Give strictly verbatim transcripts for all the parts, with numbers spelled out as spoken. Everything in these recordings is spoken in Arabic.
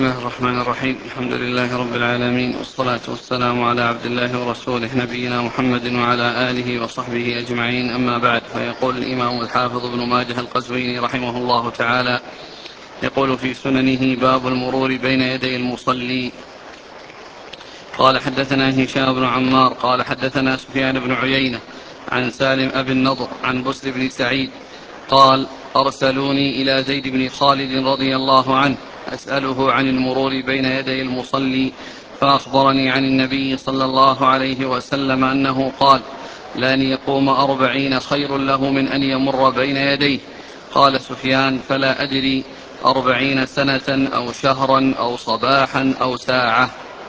بسم الله الرحمن الرحيم. الحمد لله رب العالمين، والصلاة والسلام على عبد الله ورسوله نبينا محمد وعلى آله وصحبه أجمعين، أما بعد. فيقول الإمام الحافظ ابن ماجه القزويني رحمه الله تعالى، يقول في سننه: باب المرور بين يدي المصلي. قال حدثنا هشام بن عمار قال حدثنا سفيان بن عيينة عن سالم أبي النضر عن بسر بن سعيد قال: أرسلوني إلى زيد بن خالد رضي الله عنه أسأله عن المرور بين يدي المصلي، فأخبرني عن النبي صلى الله عليه وسلم أنه قال: لأن يقوم أربعين خير له من أن يمر بين يديه. قال سفيان: فلا أدري، أربعين سنة أو شهرا أو صباحا أو ساعة.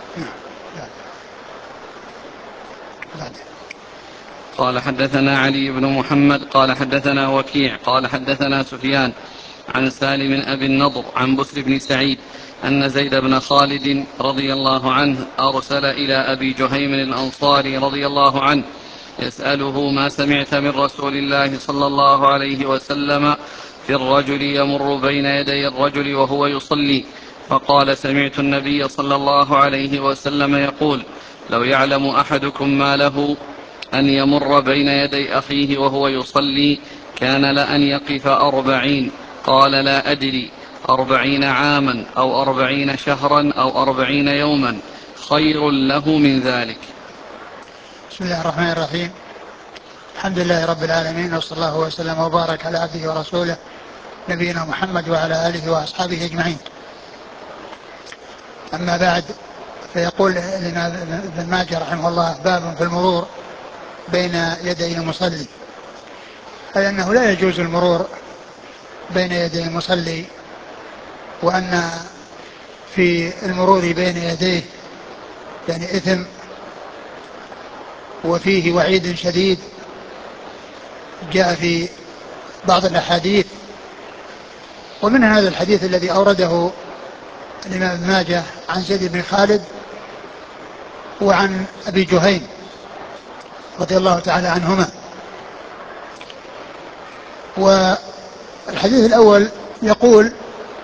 قال حدثنا علي بن محمد قال حدثنا وكيع قال حدثنا سفيان عن سالم أبي النضر عن بسر بن سعيد أن زيد بن خالد رضي الله عنه أرسل إلى أبي جهيم الأنصاري رضي الله عنه يسأله: ما سمعت من رسول الله صلى الله عليه وسلم في الرجل يمر بين يدي الرجل وهو يصلي؟ فقال: سمعت النبي صلى الله عليه وسلم يقول: لو يعلم أحدكم ما له أن يمر بين يدي أخيه وهو يصلي كان لأن يقف أربعين. قال: لا أدري، أربعين عاما أو أربعين شهرا أو أربعين يوما، خير له من ذلك. بسم الله الرحمن الرحيم. الحمد لله رب العالمين، وصلى الله وسلم وبارك على عبده ورسوله نبينا محمد وعلى آله وأصحابه أجمعين. أما بعد، فيقول لنا ابن ماجه رحمه الله: باب في المرور بين يدي المصلي، أي أنه لا يجوز المرور بين يدي المصلي، وأن في المرور بين يديه يعني إثم وفيه وعيد شديد جاء في بعض الأحاديث، ومن هذا الحديث الذي أورده الإمام ابن ماجه عن زيد بن خالد وعن أبي جهيم رضي الله تعالى عنهما. والحديث الأول يقول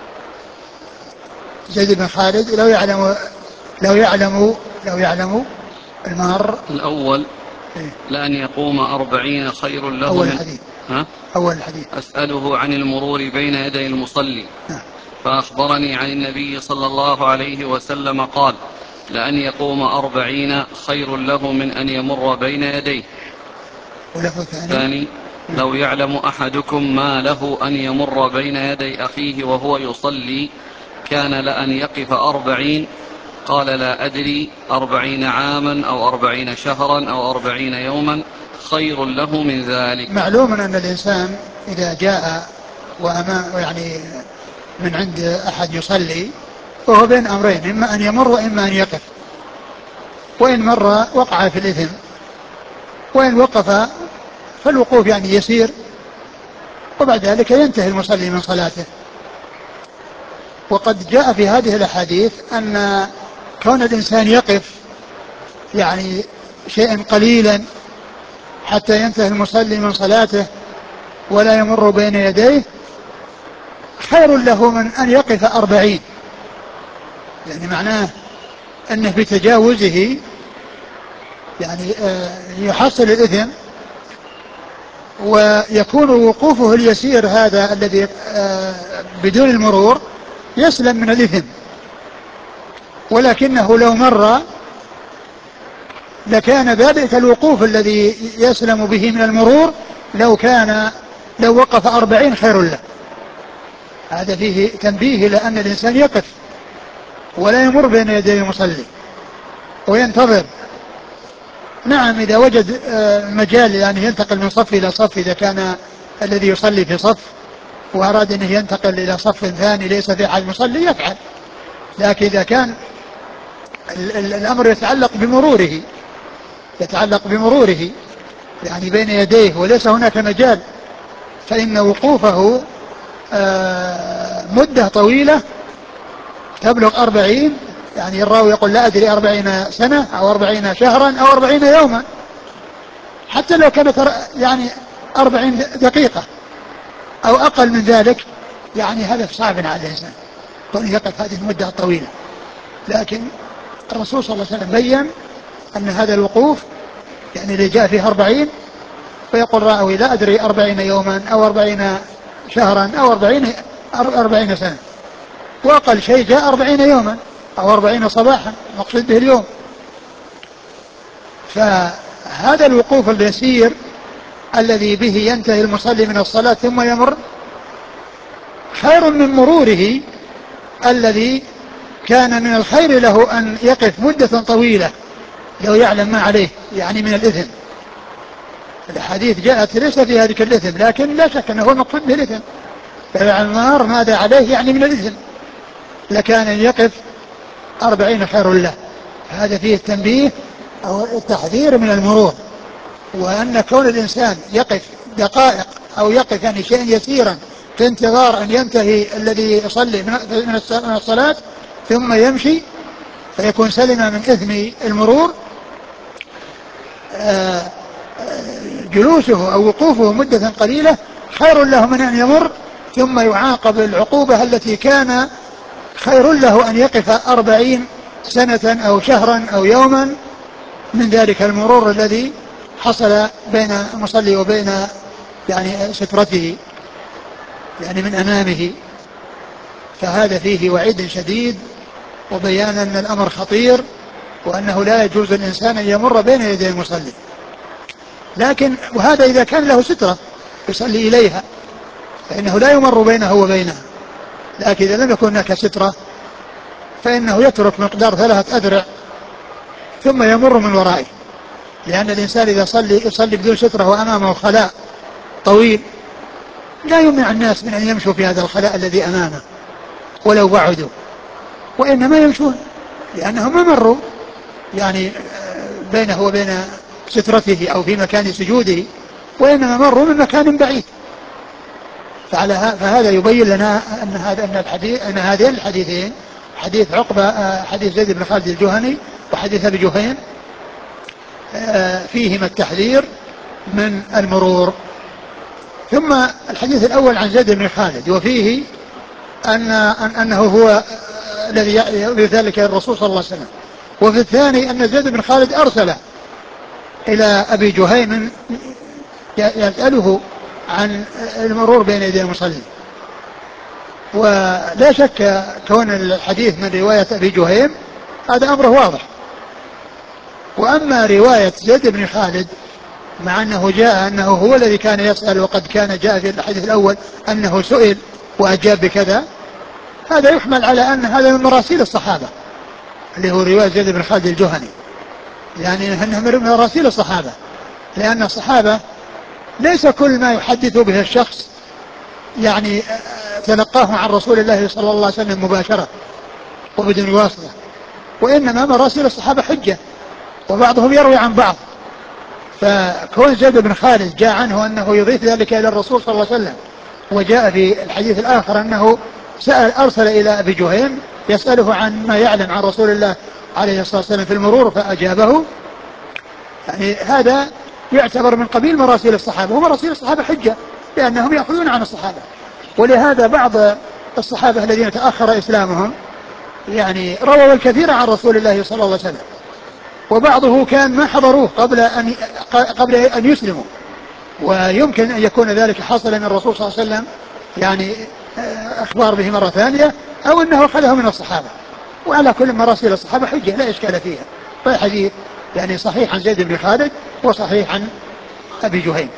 زيد بن خالد: لو يعلم لو يعلم لو يعلم المار الأول إيه؟ لأن يقوم أربعين خير له أول من الحديث ها؟ أول الحديث أسأله عن المرور بين يدي المصلي، نعم. فأخبرني عن النبي صلى الله عليه وسلم قال: لأن يقوم أربعين خير له من أن يمر بين يديه. واللفظ الثاني: ثاني: لو يعلم أحدكم ما له أن يمر بين يدي أخيه وهو يصلي كان لأن يقف أربعين. قال: لا أدري، أربعين عاما أو أربعين شهرا أو أربعين يوما، خير له من ذلك. معلوم أن الإنسان إذا جاء وأمام يعني من عند أحد يصلي فهو بين أمرين: إما أن يمر وإما أن يقف، وإن مر وقع في الإثم، وإن وقف فالوقوف يعني يسير، وبعد ذلك ينتهي المصلي من صلاته. وقد جاء في هذه الأحاديث أن كون الإنسان يقف يعني شيئا قليلا حتى ينتهي المصلي من صلاته ولا يمر بين يديه خير له من أن يقف أربعين، يعني معناه أنه بتجاوزه يعني يحصل الإثم، ويكون وقوفه اليسير هذا الذي بدون المرور يسلم من الإثم. ولكنه لو مر لكان ذلك الوقوف الذي يسلم به من المرور لو كان لو وقف أربعين خير له. هذا فيه تنبيه لأن الإنسان يقف ولا يمر بين يدي المصلي وينتظر. نعم، إذا وجد مجال يعني ينتقل من صف إلى صف، إذا كان الذي يصلي في صف وأراد أنه ينتقل إلى صف ثاني ليس في أحد يصلي يفعل، لكن إذا كان الأمر يتعلق بمروره يتعلق بمروره يعني بين يديه وليس هناك مجال، فإن وقوفه مدة طويلة تبلغ أربعين، يعني الراوي يقول: لا أدري، أربعين سنة أو أربعين شهرا أو أربعين يوما، حتى لو كانت يعني أربعين دقيقة أو أقل من ذلك، يعني هذا صعب على الإنسان. كونه يقف هذه المدة الطويلة. لكن الرسول صلى الله عليه وسلم بين أن هذا الوقوف يعني اللي جاء فيه أربعين، فيقول راوي لا أدري أربعين يوما أو أربعين شهرا أو أربعين, أربعين سنة، وأقل شيء جاء أربعين يوما أو أربعين صباحا، مقصود به اليوم. فهذا الوقوف اليسير الذي به ينتهي المصلي من الصلاة ثم يمر خير من مروره الذي كان من الخير له أن يقف مدة طويلة لو يعلم ما عليه يعني من الإثم. الحديث جاءت ليس في هذه الإثم، لكن لا شك أنه هو المقصود به الإثم، فالعمار ماذا عليه يعني من الإثم، لكان يقف أربعين خير له. هذا فيه التنبيه أو التحذير من المرور، وأن كون الإنسان يقف دقائق أو يقف يعني شيئا يسيرا في انتظار أن ينتهي الذي يصلي من الصلاة ثم يمشي فيكون سلم من إثم المرور، جلوسه أو وقوفه مدة قليلة خير له من أن يمر ثم يعاقب العقوبة التي كان خير له أن يقف أربعين سنة أو شهرا أو يوما من ذلك المرور الذي حصل بين المصلي وبين يعني سترته يعني من أمامه. فهذا فيه وعيد شديد وبيان أن الأمر خطير، وأنه لا يجوز الإنسان أن يمر بين يدي المصلي. لكن وهذا إذا كان له سترة يصلي إليها فإنه لا يمر بينه وبينها، لكن إذا لم يكن هناك سترة فإنه يترك مقدار ثلاثة أذرع ثم يمر من ورائه، لأن الإنسان إذا صلي يصلي بدون سترة وأمامه خلاء طويل لا يمنع الناس من أن يمشوا في هذا الخلاء الذي أمامه ولو بعدوا، وإنما يمشون لأنهم ما مروا يعني بينه وبين سترته أو في مكان سجوده، وإنما مروا من مكان بعيد. فعلى فهذا يبين لنا أن هذا أن الحديث أن هذين الحديثين حديث عقبة حديث زيد بن خالد الجهني وحديث أبي جهيم فيهما التحذير من المرور. ثم الحديث الأول عن زيد بن خالد وفيه أن أنه هو الذي يروي ذلك الرسول صلى الله عليه وسلم، وفي الثاني أن زيد بن خالد أرسل إلى أبي جهيم يسأله عن المرور بين يدي المصلي. ولا شك كون الحديث من رواية أبي جهيم هذا أمره واضح. وأما رواية زيد بن خالد مع أنه جاء أنه هو الذي كان يسأل وقد كان جاء في الحديث الأول أنه سئل وأجاب بكذا، هذا يحمل على أن هذا من مراسيل الصحابة اللي هو رواية زيد بن خالد الجهني، يعني أنه من مراسيل الصحابة، لأن الصحابة ليس كل ما يحدث به الشخص يعني تلقاه عن رسول الله صلى الله عليه وسلم مباشرة وبدون واسطة، وإنما مراسيل الصحابة حجة وبعضهم يروي عن بعض. فكون زيد بن خالد جاء عنه أنه يضيف ذلك إلى الرسول صلى الله عليه وسلم، وجاء في الحديث الآخر أنه سأل أرسل إلى أبي جهيم يسأله عن ما يعلم عن رسول الله عليه الصلاة والسلام في المرور فأجابه، يعني هذا يعتبر من قبيل مراسيل الصحابة، ومراسيل الصحابة حجة لأنهم يأخذون عن الصحابة. ولهذا بعض الصحابة الذين تأخر إسلامهم يعني رووا الكثير عن رسول الله صلى الله عليه وسلم، وبعضه كان ما حضروه قبل أن قبل أن يسلموا، ويمكن أن يكون ذلك حصل من الرسول صلى الله عليه وسلم يعني أخبار به مرة ثانية أو أنه أخذه من الصحابة. وعلى كل مراسيل الصحابة حجة لا إشكال فيها. فالحديث يعني صحيح عن زيد بن خالد وصحيح عن أبي جهيم.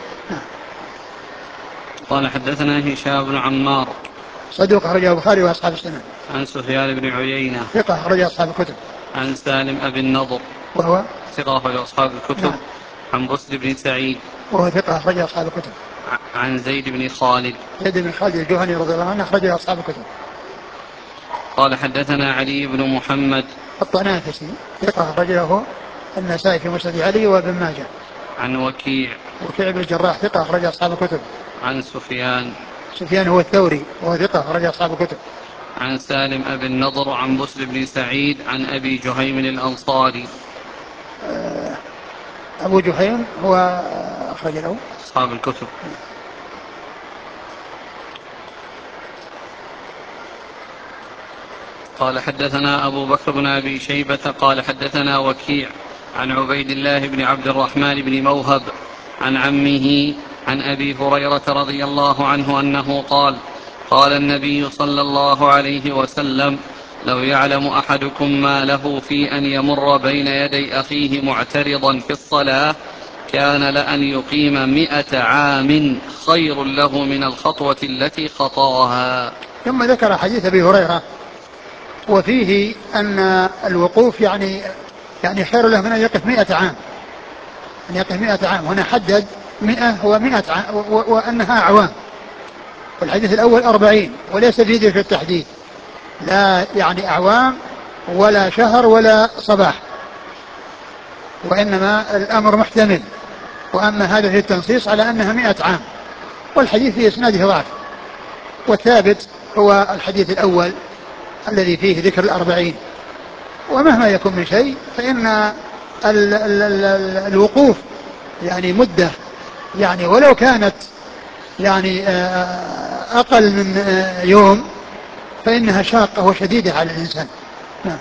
قال حدثنا هشام بن عمار صدوق أخرجه البخاري وأصحاب السنن. عن سفيان بن عيينة ثقة أخرج أصحاب الكتب. عن سالم أبي النضر وهو ثقة أخرج أصحاب الكتب. نعم. عن بسر بن سعيد وهو ثقة أخرج أصحاب الكتب. عن زيد بن خالد زيد بن خالد الجهني رضي الله عنه أخرج أصحاب الكتب. قال حدثنا علي بن محمد الطنافسي ثقة أخرجه النسائي في مسند علي وابن ماجه. عن وكيع وكيع بن الجراح ثقة أخرج أصحاب الكتب. عن سفيان سفيان هو الثوري وهو ثقة أخرج أصحاب الكتب. عن سالم أبي النضر عن بسر بن سعيد عن أبي جهيم الأنصاري. أبو جهيم هو أخرج له أصحاب الكتب. قال حدثنا أبو بكر بن أبي شيبة قال حدثنا وكيع عن عبيد الله بن عبد الرحمن بن موهب عن عمه عن أبي هريرة رضي الله عنه أنه قال قال النبي صلى الله عليه وسلم لو يعلم أحدكم ما له في أن يمر بين يدي أخيه معترضا في الصلاة كان لأن يقيم مئة عام خير له من الخطوة التي خطاها. ثم ذكر حديث أبي هريرة وفيه أن الوقوف يعني يعني خير له من أن يقف مئة عام، أن يقف مئة عام. هنا حدد مئة ومئة عام وأنها أعوام، والحديث الأول أربعين وليس في ذكر التحديد، لا يعني أعوام ولا شهر ولا صباح، وإنما الأمر محتمل. وأما هذا في التنصيص على أنها مئة عام، والحديث في إسناده ضعف، والثابت هو الحديث الأول الذي فيه ذكر الأربعين. ومهما يكون من شيء فإن ال ال ال الوقوف يعني مدة يعني ولو كانت يعني أقل من يوم فإنها شاقة وشديدة على الإنسان. نعم.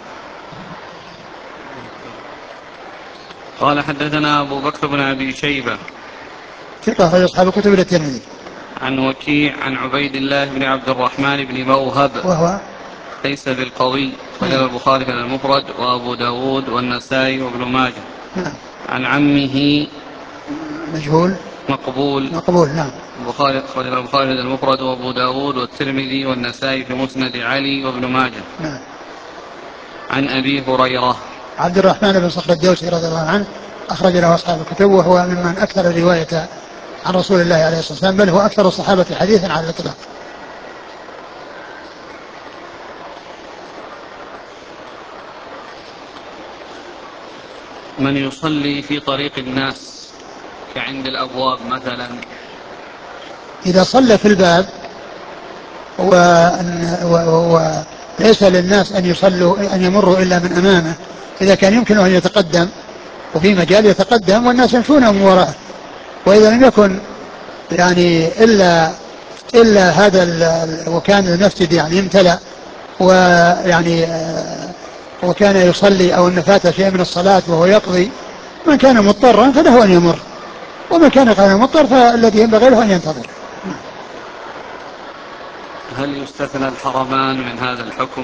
قال حدثنا أبو بكر بن أبي شيبة ثقة أخرج أصحاب الكتب إلى الترمذي. عن وكيع عن عبيد الله بن عبد الرحمن بن موهب وهو ليس بالقوي خرج البخاري في المفرد وأبو داود والنسائي وابن ماجه. نعم. عن عمه مجهول مقبول مقبول. نعم. البخاري خرج البخاري في المفرد وأبو داود والترمذي والنسائي في مسند علي وابن ماجه. نعم. عن أبي هريرة عبد الرحمن بن صخر الدوسي رضي الله عنه أخرج له أصحاب الكتب، وهو ممن أكثر الرواية عن رسول الله عليه الصلاة والسلام، بل هو أكثر الصحابة حديثا على الإطلاق. من يصلي في طريق الناس كعند الأبواب مثلا، إذا صلى في الباب وليس للناس أن يصلوا أن يمروا إلا من أمامه، إذا كان يمكنه أن يتقدم وفي مجال يتقدم والناس يمشون من وراءه، وإذا لم يكن يعني إلا إلا هذا وكان المسجد يعني امتلأ ويعني وكان يصلي أو أن فات شيء من الصلاة وهو يقضي، من كان مضطرا فله أن يمر، ومن كان غير مضطر فالذي ينبغي له أن ينتظر. هل يستثنى الحرمان من هذا الحكم؟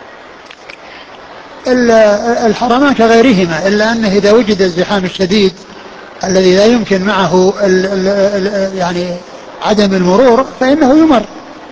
الحرمان كغيرهما، إلا أنه إذا وجد الزحام الشديد الذي لا يمكن معه ال ال ال يعني عدم المرور فإنه يمر.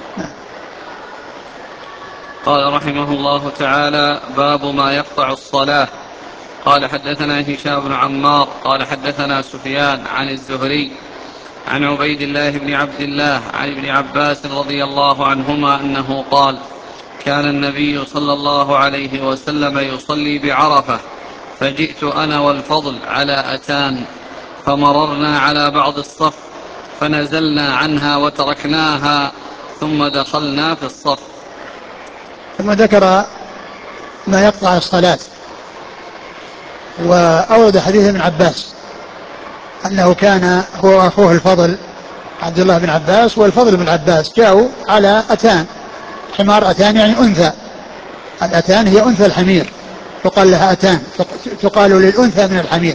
قال رحمه الله تعالى: باب ما يقطع الصلاة. قال حدثنا هشام بن عمار قال حدثنا سفيان عن الزهري عن عبيد الله بن عبد الله عن ابن عباس رضي الله عنهما أنه قال: كان النبي صلى الله عليه وسلم يصلي بعرفة، فجئت أنا والفضل على أتان، فمررنا على بعض الصف، فنزلنا عنها وتركناها، ثم دخلنا في الصف. ثم ذكر ما يقطع الصلاة، وأورد حديث ابن عباس أنه كان هو وأخوه الفضل عبد الله بن عباس والفضل بن عباس جاءوا على أتان، حمار أتان يعني أنثى، الأتان هي أنثى الحمير، تقال لها أتان، تقال للأنثى من الحمير.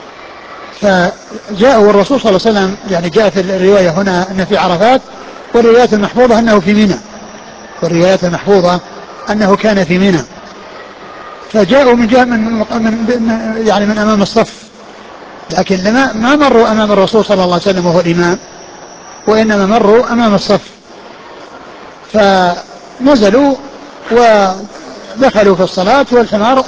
فجاءوا الرسول صلى الله عليه وسلم، يعني جاء في الرواية هنا أنه في عرفات، والروايات المحفوظة أنه في منى، والروايات المحفوظة أنه كان في منى. فجاءوا من جهة من, من يعني من أمام الصف، لكن لما ما مروا أمام الرسول صلى الله عليه وسلم وهو الإمام، وإنما مروا أمام الصف، فنزلوا ودخلوا في الصلاة، والحمار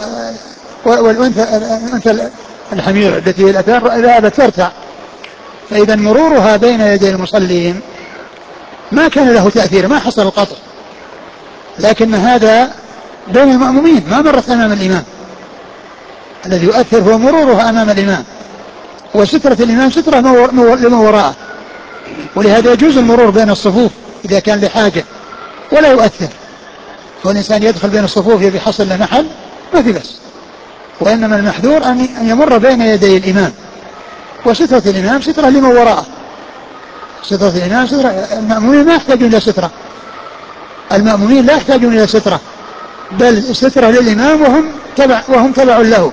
والأنثى الحمير التي هي الأتان ذهبت ترتع، فإذا مرورها بين يدي المصلين ما كان له تأثير، ما حصل القطع، لكن هذا بين المأمومين ما مرت أمام الإمام. الذي يؤثر هو مرورها أمام الإمام، وسترة الإمام سترة لما وراءه، ولهذا يجوز المرور بين الصفوف إذا كان لحاجة ولا يؤثر، والإنسان يدخل بين الصفوف يبي حصل له محل ما في بس، وإنما المحذور أن يمر بين يدي الإمام، وسترة الإمام سترة لما وراءه، سترة الإمام سترة. المأمومين ما يحتاجون إلى سترة، المأمومين لا يحتاجون إلى سترة، بل سترة للإمام وهم تبع وهم تبع له.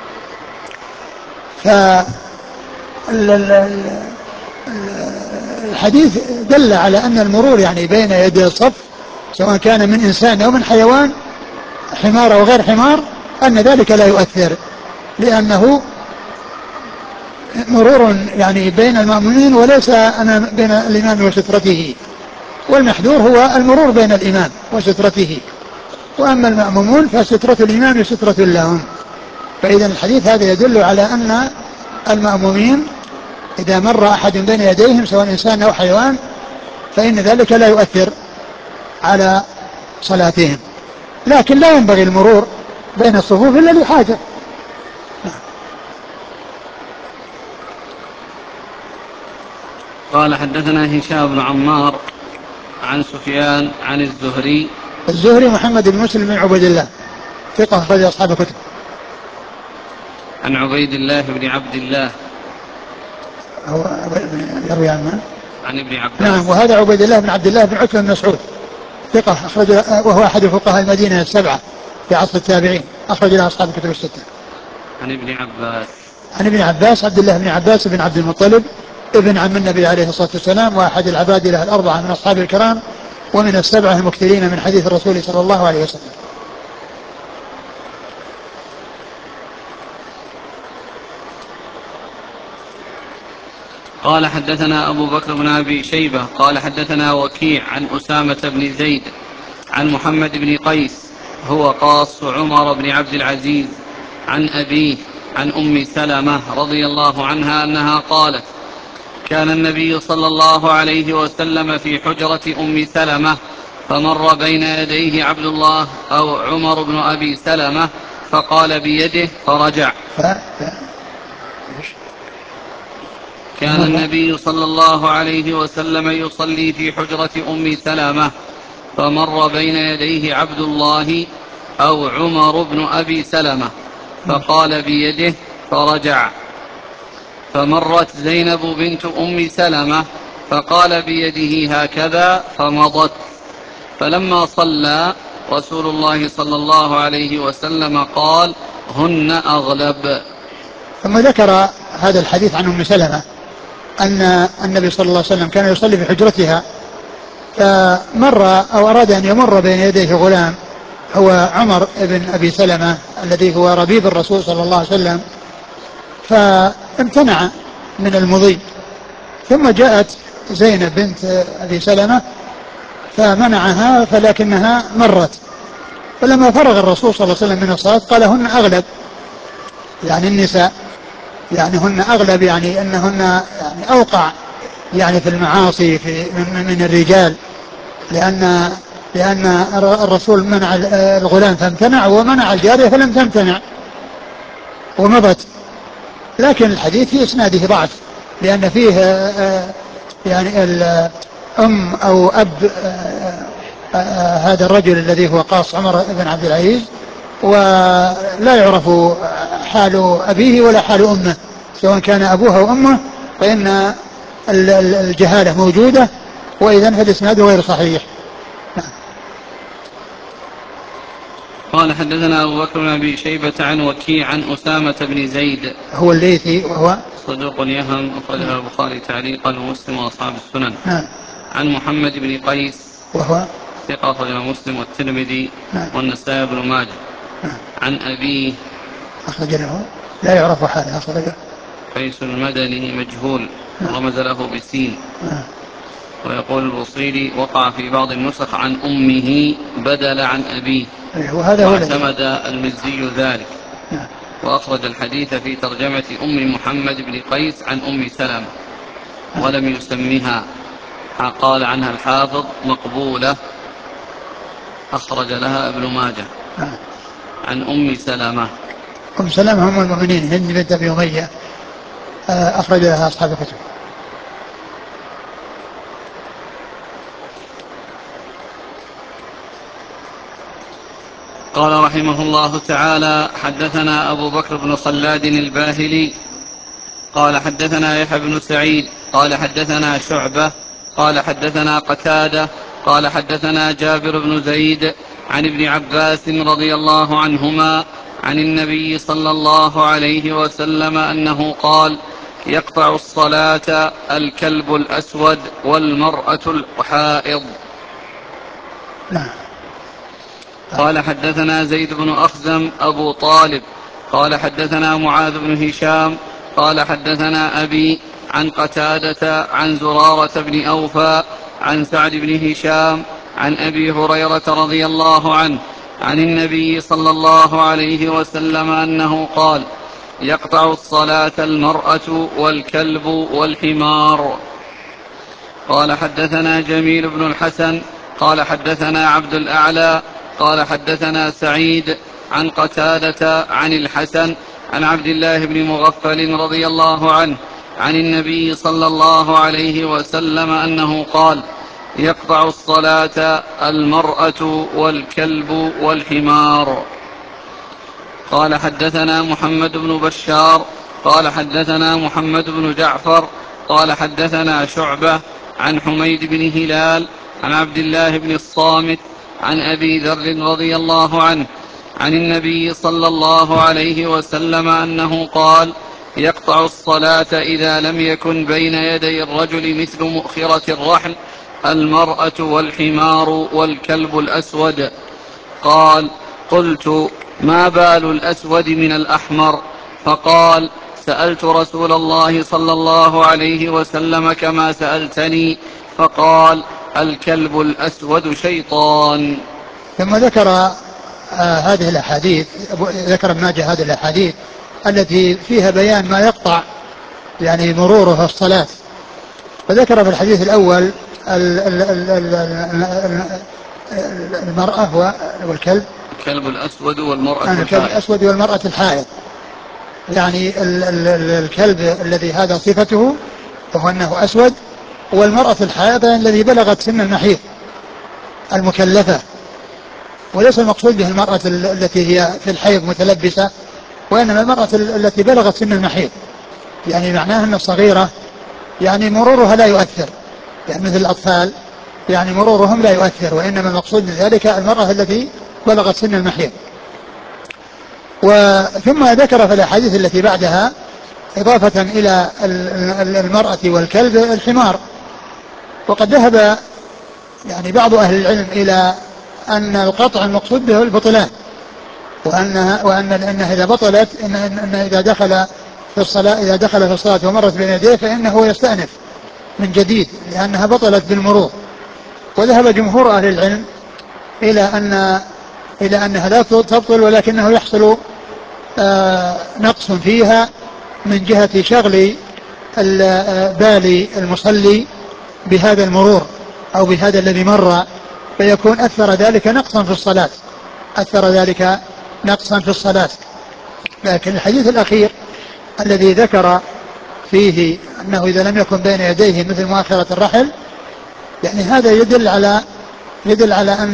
فالحديث دل على أن المرور يعني بين يدي الصف سواء كان من إنسان أو من حيوان، حمار أو غير حمار، أن ذلك لا يؤثر، لأنه مرور يعني بين المأمومين وليس أنا بين الإمام وسترته، والمحذور هو المرور بين الإمام وسترته، وأما المأمومون فسترة الإمام سترة لهم. فإذا الحديث هذا يدل على أن المأمومين إذا مر أحد بين يديهم سواء إنسان أو حيوان فإن ذلك لا يؤثر على صلاتهم، لكن لا ينبغي المرور بين الصفوف إلا لحاجة. قال حدثنا هشام بن عمار عن سفيان عن الزهري. الزهري محمد بن مسلم بن عبيد الله ثقة أخرج أصحاب الكتب. عن عبيد الله بن عبد الله هو يروي عن من؟ عن ابن عباس. نعم، وهذا عبيد الله بن عبد الله بن عتبة بن مسعود ثقة أخرج، وهو أحد فقهاء المدينة السبعة في عصر التابعين، أخرج له أصحاب الكتب الستة. عن ابن عباس عن ابن عباس عبد الله بن عباس بن عبد المطلب ابن عم النبي عليه الصلاة والسلام، وأحد العباد له الأربعة من أصحاب الكرام، ومن السبعة المكثرين من حديث الرسول صلى الله عليه وسلم. قال حدثنا أبو بكر بن أبي شيبة قال حدثنا وكيع عن أسامة بن زيد عن محمد بن قيس هو قاص عمر بن عبد العزيز عن أبيه عن أم سلمة رضي الله عنها أنها قالت: كان النبي صلى الله عليه وسلم في حجرة أم سلمة فمر بين يديه عبد الله أو عمر بن أبي سلمة فقال بيده فرجع. كان النبي صلى الله عليه وسلم يصلي في حجرة أم سلمة فمر بين يديه عبد الله أو عمر بن أبي سلمة فقال بيده فرجع. فمرت زينب بنت أم سلمة فقال بيده هكذا فمضت. فلما صلى رسول الله صلى الله عليه وسلم قال: هن أغلب. ثم ذكر هذا الحديث عن أم سلمة أن النبي صلى الله عليه وسلم كان يصلي في حجرتها، فمر أو أراد أن يمر بين يديه غلام هو عمر بن أبي سلمة الذي هو ربيب الرسول صلى الله عليه وسلم، فامتنع من المضي. ثم جاءت زينب بنت أبي سلمة فمنعها، فلكنها مرت. فلما فرغ الرسول صلى الله عليه وسلم من الصلاة قال: هن أغلب، يعني النساء، يعني هن أغلب، يعني أنهن يعني أوقع يعني في المعاصي في من, من الرجال، لأن لأن الرسول منع الغلام فامتنع، ومنع الجارية فلم تمتنع ومضت. لكن الحديث في إسناده ضعف، لأن فيه يعني الأم أو أب هذا الرجل الذي هو قاص عمر بن عبد العزيز، ولا يعرف حال أبيه ولا حال أمه، سواء كان أبوها أو أمه، فإن الجهالة موجودة، وإذن فالإسناد غير صحيح. قال حدثنا أبو بكر بن أبي شيبة عن وكيع عن أسامة بن زيد هو الليثي وهو صدوق يهم أخرجه البخاري تعليقا ومسلم وأصحاب السنن. نعم. عن محمد بن قيس وهو ثقة أخرجه مسلم والترمذي والنسائي بن ماجه. عن أبيه أخرج له لا يعرف حاله، أخرجه قيس المدني مجهول رمز له بسين. ويقول البصيري: وقع في بعض النسخ عن أمه بدل عن أبيه، واعتمد المزي ذلك. وأخرج الحديث في ترجمة أم محمد بن قيس عن أم سلمة ولم يسمها، قال عنها الحافظ مقبولة، أخرج لها ابن ماجه. عن أم سلمة أم سلمة هم المؤمنين هند بنت أبي أمية، أخرج لها أصحاب الكتب. قال رحمه الله تعالى: حدثنا أبو بكر بن خلاد الباهلي قال حدثنا يحيى بن سعيد قال حدثنا شعبة قال حدثنا قتادة قال حدثنا جابر بن زيد عن ابن عباس رضي الله عنهما عن النبي صلى الله عليه وسلم أنه قال: يقطع الصلاة الكلب الأسود والمرأة الحائض. نعم. قال: حدثنا زيد بن أخزم أبو طالب قال: حدثنا معاذ بن هشام قال: حدثنا أبي عن قتادة عن زرارة بن أوفى عن سعد بن هشام عن أبي هريرة رضي الله عنه عن النبي صلى الله عليه وسلم أنه قال: يقطع الصلاة المرأة والكلب والحمار. قال: حدثنا جميل بن الحسن قال: حدثنا عبد الأعلى قال: حدثنا سعيد عن قتادة عن الحسن عن عبد الله بن مغفل رضي الله عنه عن النبي صلى الله عليه وسلم أنه قال: يقطع الصلاة المرأة والكلب والحمار. قال: حدثنا محمد بن بشار قال: حدثنا محمد بن جعفر قال: حدثنا شعبة عن حميد بن هلال عن عبد الله بن الصامت عن أبي ذر رضي الله عنه عن النبي صلى الله عليه وسلم أنه قال: يقطع الصلاة إذا لم يكن بين يدي الرجل مثل مؤخرة الرحل المرأة والحمار والكلب الأسود. قال: قلت: ما بال الأسود من الأحمر؟ فقال: سألت رسول الله صلى الله عليه وسلم كما سألتني، فقال: الكلب الأسود شيطان. ثم ذكر آه هذه الأحاديث، ذكر ابن ماجه هذه الأحاديث التي فيها بيان ما يقطع يعني مروره في الصلاة. فذكر في الحديث الأول المرأة والكلب الكلب الأسود والمرأة الكلب الحائض. الأسود والمرأة الحائض، يعني ال ال الكلب الذي هذا صفته وهو أنه أسود، والمرأة الحائض الذي بلغت سن المحيض المكلفة، وليس المقصود به المرأة التي هي في الحيض متلبسة، وإنما المرأة التي بلغت سن المحيض، يعني معناها أن الصغيرة يعني مرورها لا يؤثر، يعني مثل الأطفال يعني مرورهم لا يؤثر، وإنما المقصود من ذلك المرأة التي بلغت سن المحيض. وثم ذكر في الأحاديث التي بعدها إضافة إلى المرأة والكلب الحمار. وقد ذهب يعني بعض أهل العلم إلى أن القطع المقصود به البطلان، وأنها وأن أنها إذا بطلت إن, إن إذا دخل في الصلاة إذا دخل في الصلاة ومرت بين يديه فإنه يستأنف من جديد لأنها بطلت بالمرور. وذهب جمهور أهل العلم إلى أن إلى أنها لا تبطل، ولكنه يحصل آه نقص فيها من جهة شغل بال المصلي بهذا المرور أو بهذا الذي مر، فيكون أثر ذلك نقصا في الصلاة أثر ذلك نقصا في الصلاة. لكن الحديث الأخير الذي ذكر فيه أنه إذا لم يكن بين يديه مثل مؤخرة الرحل، يعني هذا يدل على يدل على أن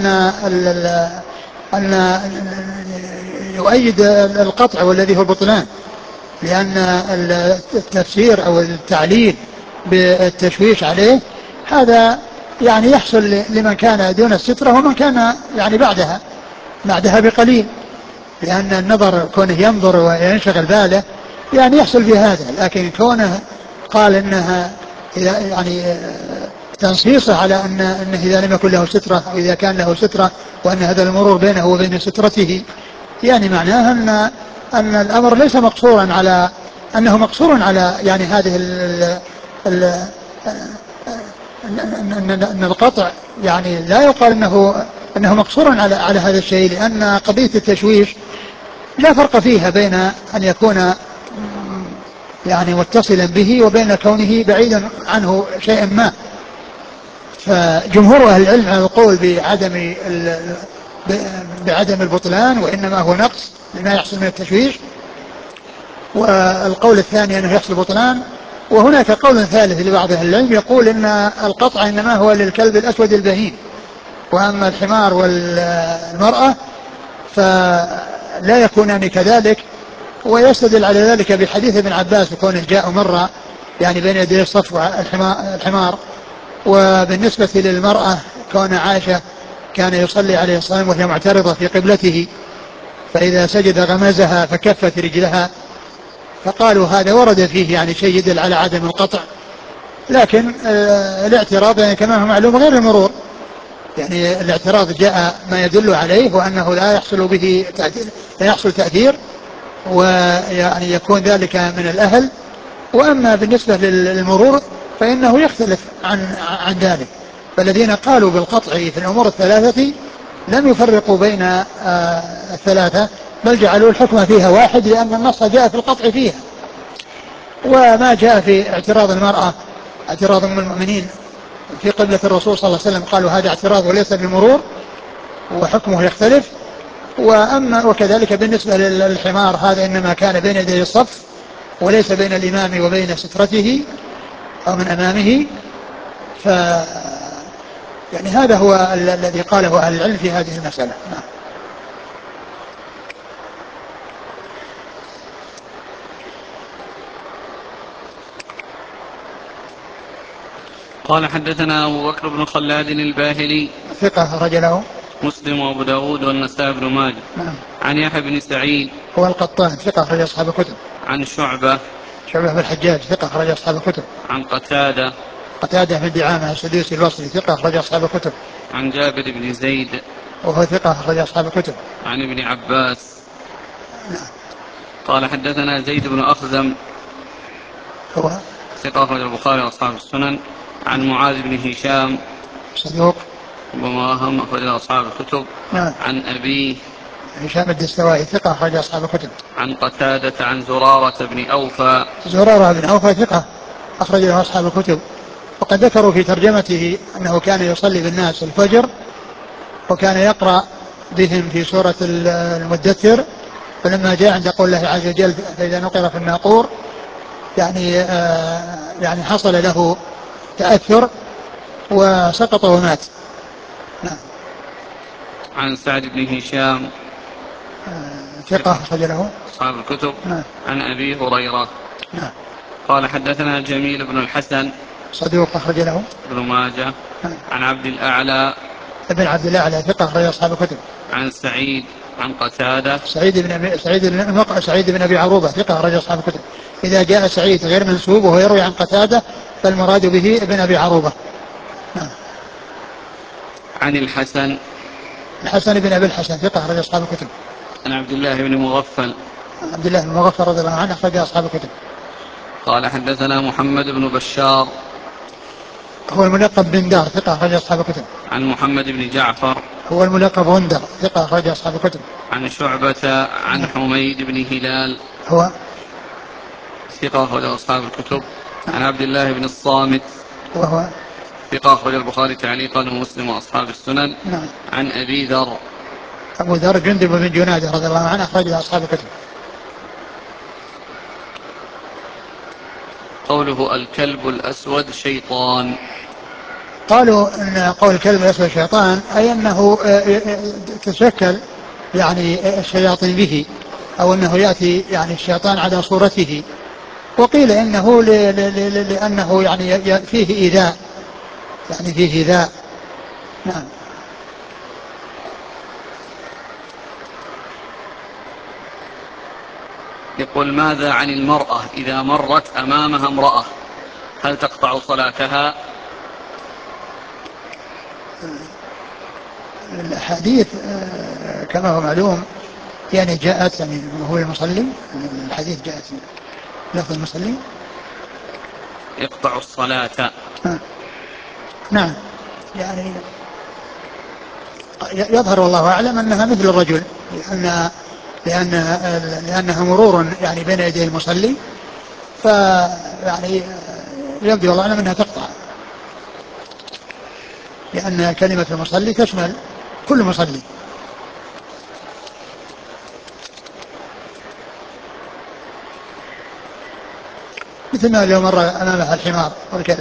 أن يؤيد القطع والذي هو البطلان، لأن التفسير أو التعليل بالتشويش عليه هذا يعني يحصل لمن كان دون السترة ومن كان يعني بعدها بعدها بقليل، لأن النظر كونه ينظر وينشغل باله يعني يحصل في هذا. لكن كونه قال إنها يعني تنصيصه على أن أنه إذا لم يكن له سترة أو إذا كان له سترة وأن هذا المرور بينه وبين سترته، يعني معناها أن أن الأمر ليس مقصورا على أنه مقصور على يعني هذه ال ال أن القطع يعني لا يقال أنه أنه مقصور على على هذا الشيء، لأن قضية التشويش لا فرق فيها بين أن يكون يعني متصلا به وبين كونه بعيدا عنه شيئا ما. فجمهور أهل العلم على القول بعدم بعدم البطلان، وإنما هو نقص لما يحصل من التشويش، والقول الثاني أنه يحصل بطلان. وهناك قول ثالث لبعض أهل العلم يقول إن القطع إنما هو للكلب الأسود البهيم، وأما الحمار والمرأة فلا يكونان كذلك. ويستدل على ذلك بحديث ابن عباس وكونه جاء مرة يعني بين يدي الصف الحمار. وبالنسبة للمرأة كون عائشة كان يصلي عليه الصلاة والسلام وهي معترضة في قبلته، فإذا سجد غمزها فكفت رجلها، فقالوا هذا ورد فيه يعني شيء يدل على عدم القطع، لكن آه الاعتراض يعني كما هو معلوم غير المرور، يعني الاعتراض جاء ما يدل عليه وأنه لا يحصل به تأثير، لا يحصل تأثير، ويعني يكون ذلك من الأهل. وأما بالنسبة للمرور فإنه يختلف عن عن ذلك، فالذين قالوا بالقطع في الأمور الثلاثة لم يفرقوا بين آه الثلاثة، بل جعلوا الحكم فيها واحد، لأن النص جاء في القطع فيها. وما جاء في اعتراض المرأة، اعتراض أم المؤمنين في قبلة الرسول صلى الله عليه وسلم، قالوا هذا اعتراض وليس بمرور وحكمه يختلف. وأما وكذلك بالنسبة للحمار هذا إنما كان بين يدي الصف وليس بين الإمام وبين سترته أو من أمامه. ف يعني هذا هو ال- الذي قاله أهل العلم في هذه المسألة. نعم. قال حدثنا أبو بكر بن خلاد الباهلي ثقة رجله مسلم وأبو داود والنسائي بن ماجه. نعم. عن يحيى بن سعيد هو القطان ثقة أخرج أصحاب الكتب. عن شعبة شعبة بن الحجاج ثقة أخرج أصحاب الكتب. عن قتادة قتادة بن دعامة السدوسي البصري ثقة أخرج أصحاب الكتب. عن جابر بن زيد وهو ثقة أخرج أصحاب الكتب. عن ابن عباس قال حدثنا زيد بن أخزم هو ثقة أخرج البخاري وأصحاب السنن. عن معاذ بن هشام صدوق ربما وهم أخرج أصحاب الكتب. نعم. عن أبيه هشام الدستوائي ثقة أخرج أصحاب الكتب. عن قتادة عن زرارة بن أوفى زرارة بن أوفى ثقة أخرج له أصحاب الكتب. وقد ذكروا في ترجمته أنه كان يصلي بالناس الفجر وكان يقرأ بهم في سورة المدثر، فلما جاء عند قول الله عز وجل فإذا نقر في الناقور يعني آه يعني حصل له تأثر وسقط ومات. نعم. عن سعد بن هشام ثقة أخرج له أصحاب الكتب. نعم. عن أبي هريرة نعم. قال حدثنا جميل بن الحسن صدوق أخرج له ابن ماجه. نعم. عن عبد الأعلى ابن عبد الأعلى ثقة أخرج أصحاب الكتب. عن سعيد عن قتادة سعيد بن أبي سعيد بن سعيد بن أبي عروبة ثقة أخرج أصحاب الكتب. إذا جاء سعيد غير منسوب وهو يروي عن قتادة فالمراد به ابن أبي عروبة. نعم. عن الحسن الحسن بن أبي الحسن ثقة أخرج أصحاب الكتب. عن عبد الله بن مغفل عبد الله بن مغفر رضي الله عنه أخرج أصحاب الكتب. قال حدثنا محمد بن بشار هو الملقب بن دار ثقة أخرج أصحاب الكتب. عن محمد بن جعفر هو الملقب غندر ثقة أخرج أصحاب الكتب. عن شعبة عن حميد بن هلال هو ثقة أخرج أصحاب الكتب. عن عبد الله بن الصامت وهو ثقة أخرج البخاري تعليقا ومسلم وأصحاب السنن. نعم. عن أبي ذر أبو ذر جندب بن جنادة رضي الله عنه أخرج أصحاب الكتب. قوله الكلب الأسود شيطان. قالوا ان قول الكلب الاسود شيطان اي انه تشكل يعني الشياطين به، او انه ياتي يعني الشيطان على صورته. وقيل انه ل- ل- ل- لانه يعني ي- فيه ايذاء، يعني فيه ايذاء. نعم. يقول ماذا عن المرأة إذا مرت أمامها امرأة هل تقطع صلاتها؟ الاحاديث آه، كما هو معلوم يعني جاءت يعني وهو المصلي، الحديث جاءت لفظ المصلي يقطع الصلاة. آه. نعم. يعني يظهر والله أعلم أنها مثل الرجل، لأن لأن لأنها مرور يعني بين يدي المصلي، فيعني يبدو والله أعلم أنها تقطع، لأن كلمة المصلي تشمل كل مصلي. مثل ما لو مر أمامها الحمار والكلب.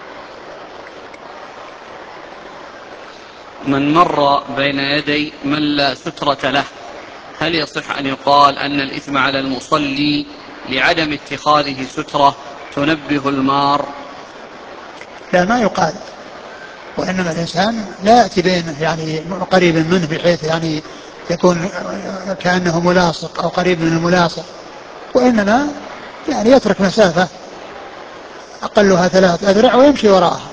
من مر بين يدي من لا سترة له هل يصح أن يقال أن الإثم على المصلي لعدم اتخاذه سترة تنبه المار؟ لا، ما يقال وإنما الإنسان لا يأتي بينه يعني قريب منه بحيث يعني يكون كأنه ملاصق أو قريب من الملاصق، وإنما يعني يترك مسافة أقلها ثلاث أذرع ويمشي وراءها.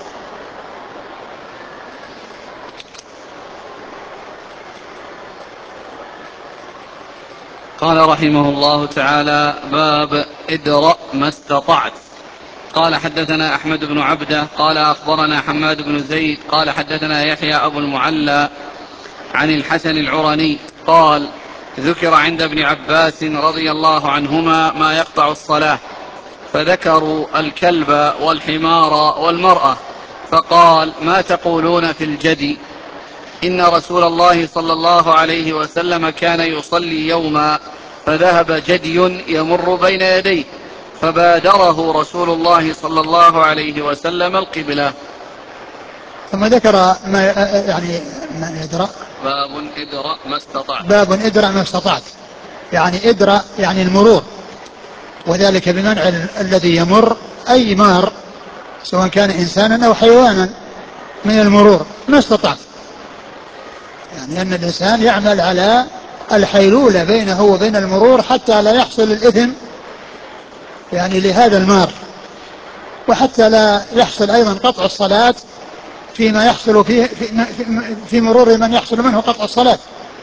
قال رحمه الله تعالى: باب ادرأ ما استطعت. قال حدثنا أحمد بن عبده قال أخبرنا حماد بن زيد قال حدثنا يحيى أبو المعلى عن الحسن العرني قال: ذكر عند ابن عباس رضي الله عنهما ما يقطع الصلاة، فذكروا الكلب والحمار والمرأة، فقال: ما تقولون في الجدي؟ إن رسول الله صلى الله عليه وسلم كان يصلي يوما فذهب جدي يمر بين يديه فبادره رسول الله صلى الله عليه وسلم القبلة. ثم ذكر ما يعني ما يدرأ باب ادرأ ما استطعت. باب ادرأ ما استطعت، يعني ادرأ يعني المرور، وذلك بمنع الذي يمر أي مار سواء كان إنسانا أو حيوانا من المرور ما استطعت، يعني أن الإنسان يعمل على الحيلولة بينه وبين المرور حتى لا يحصل الإثم يعني لهذا المار، وحتى لا يحصل أيضا قطع الصلاة فيما يحصل فيه في, في مرور من يحصل منه قطع الصلاة.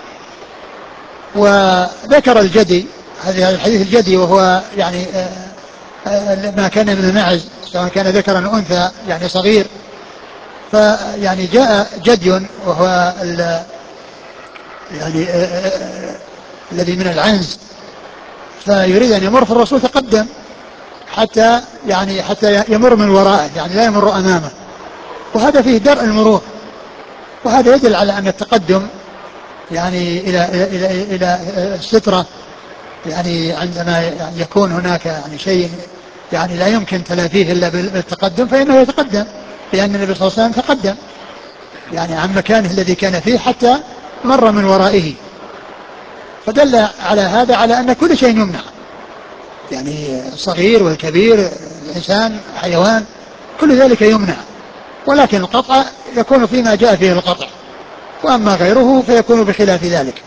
وذكر الجدي، هذا الحديث الجدي وهو يعني ما كان من المعز سواء كان ذكرا أو أنثى يعني صغير، فيعني جاء جدي وهو يعني الذي من العنز فيريد أن يمر، فالرسول تقدم حتى يعني حتى يمر من ورائه يعني لا يمر أمامه، وهذا فيه درء المرور، وهذا يدل على أن التقدم يعني إلى إلى إلى, إلى السترة، يعني عندما يعني يكون هناك يعني شيء يعني لا يمكن تلافيه إلا بالتقدم فإنه يتقدم، لأن النبي صلى الله عليه وسلم تقدم يعني عن مكانه الذي كان فيه حتى مر من ورائه، فدل على هذا على أن كل شيء يمنع، يعني الصغير والكبير الإنسان حيوان كل ذلك يمنع، ولكن القطع يكون فيما جاء فيه القطع، وأما غيره فيكون بخلاف ذلك.